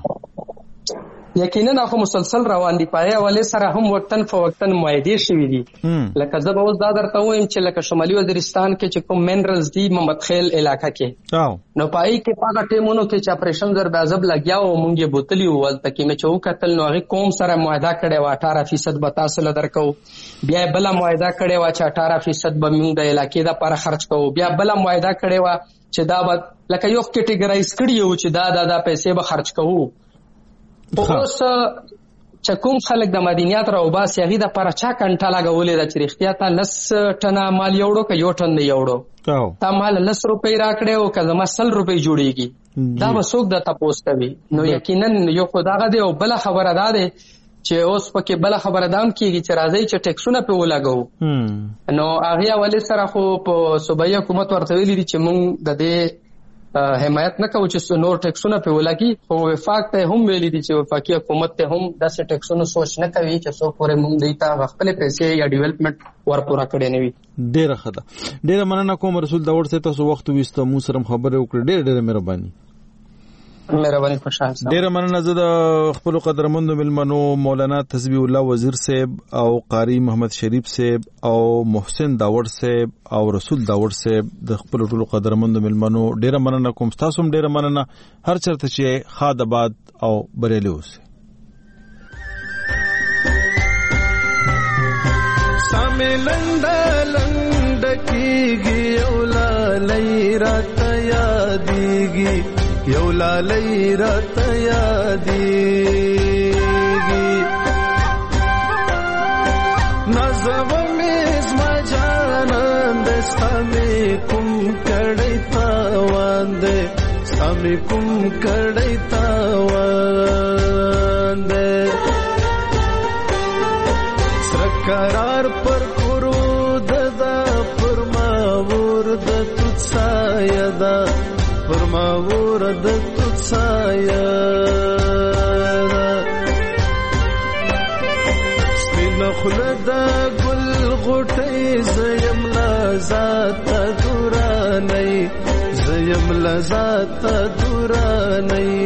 یقینا خو مسلسل روان دي پای اوله سره هم وقتن فوقتن معاهده شوي دي. لکه زه به اوس دا درته وایم چې لکه شمالي وزیرستان کې چې کوم منرلز دي محمد خیل علاقہ کې نو پای کې پاګه ټیمونو کې چې اپریشن در بازب لګیا او مونږه بوتلی ول تکي مې چوک قتل نو هغه قوم سره معاهده کړي و 18% به تاسو درکو بیا بل معاهده کړي و چې 18% به موږ د علاقې د پر خرج کوو بیا بل معاهده کړي و چې دا لکه یو کټګورایز کړي و چې دا پیسې به خرج کوو. اوس چې کوم خلک د مدینیات را وباسي هغه د پر چا کنټا لګولې د چریختیا ته لس ټنه مال یوړو که یو ټن نه یوړو تا مال 10 روپۍ راکړې او که زما 100 روپۍ جوړيږي دا به څوک د تاسو کوي نو یقینا یو خدای دی او بل خبره ده چې اوس پکې بل خبره دام کیږي چې راځي چې ټیکسونه په ولګو نو هغه ولې سره خو په صوبایي حکومت ورته ویلي دي چې مونږ د دې حمایت نه کوو چې نور ټیکسونه په ولګي خو وفاق ته هم ویلي دي چې وفاقي حکومت ته هم داسې ټیکسونه سوچ نه کوي چې څو پورې مونږ دیتا خپل پیسې یا ډیولپمنٹ ورپورا کړي نه وي. ډیره خده ډیره مننه کوم رسول دا ورته تاسو وخت وستو مو سره خبره وکړه ډیره مهرباني خوشحال صاحب. ډیره مننه زه د خپل قدرمنو ملمنو مولانا تسبیح الله وزیر صاحب او قاری محمد شریف صاحب او محسن داور صاحب او رسول داور صاحب د خپل ټولو قدرمنو ملمنو ډیره مننه کوم تاسو هم ډیره مننه هر چرته چې خاد آباد او بریالي اوسئ. سامې لنډ کېږي یو لالی راته یادېږي یو لالی راته یادېږي نازوه مې زما جانان دی ستا مې کوم کړی تاوان دی ستا مې کوم کړی تاوان دی سره قرار پر کرود دا پر ما ورد توت سایه دا پر ما ورد توت سایه دا سپین خوله دا گل غوټی زیم لذات دورانی زیم لذات دورانی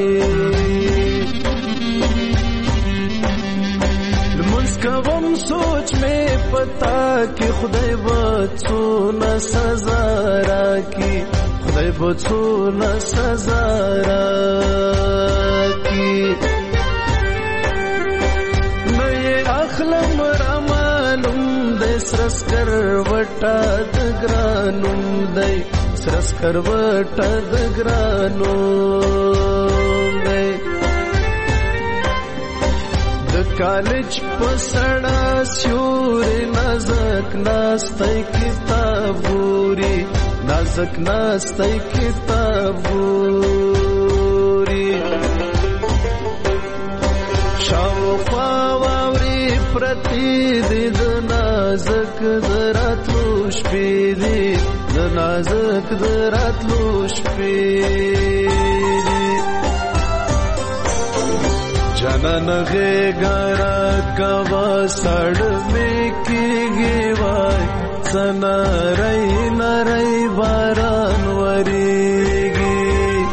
کوم سوچ میں پتا کہ خدای بچو نہ سزا راکی خدای بچو نہ سزا راکی نئے اخلم رمانم دے سرسکر وٹا دگرانم دے سرسکر وٹا دگرانم دے کالج پسڑا سیوری نازک ناستی کتاب گوری نازک ناستی کتاب گوری شاو خواوری پرتی دی د نازک دراتلوش پیدی د نازک دراتلوش پیدی جنن غیگارا کوا سڑ میں کی گیوائی سنا رئی نرئی باران وریگی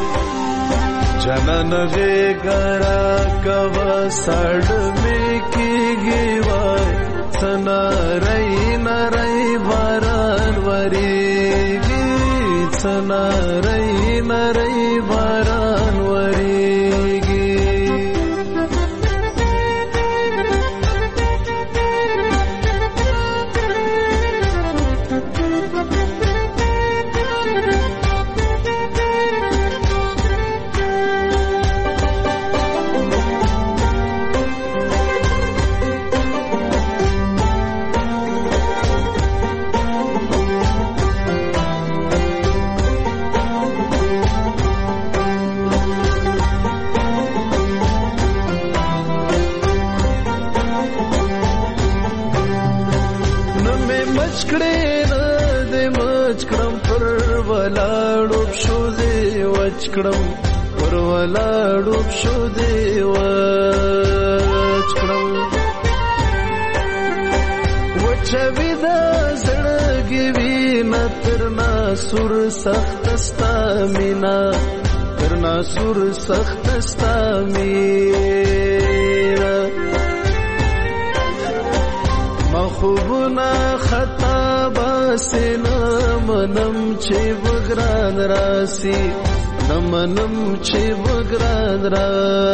جنن غیگارا کوا سڑ میں کی گیوائی سنا رئی نرئی باران وریگی سنا رئی نرئی باران وریگی وچکړم پر ولاړو شو دی وچکړم وچوي د زړګي وینا تر ناسور سخت ستا مینا تر ناسور سخت ستا مینا مخوبنا خطا باسنا منم چې بګران راسي نمنم چې بګران را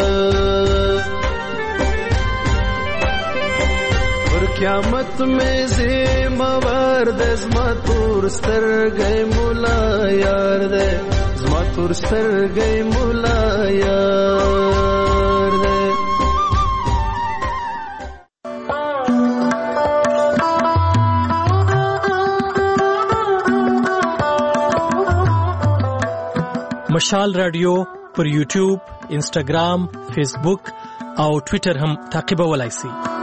پر قیامت میں زموار د زما تور سترګې مولا یار دې زما تور سترګې مولا یار دې مشال رادیو پر یوټیوب، انسټاګرام، فیسبوک او ټوئیټر هم تعقیبولای شئ.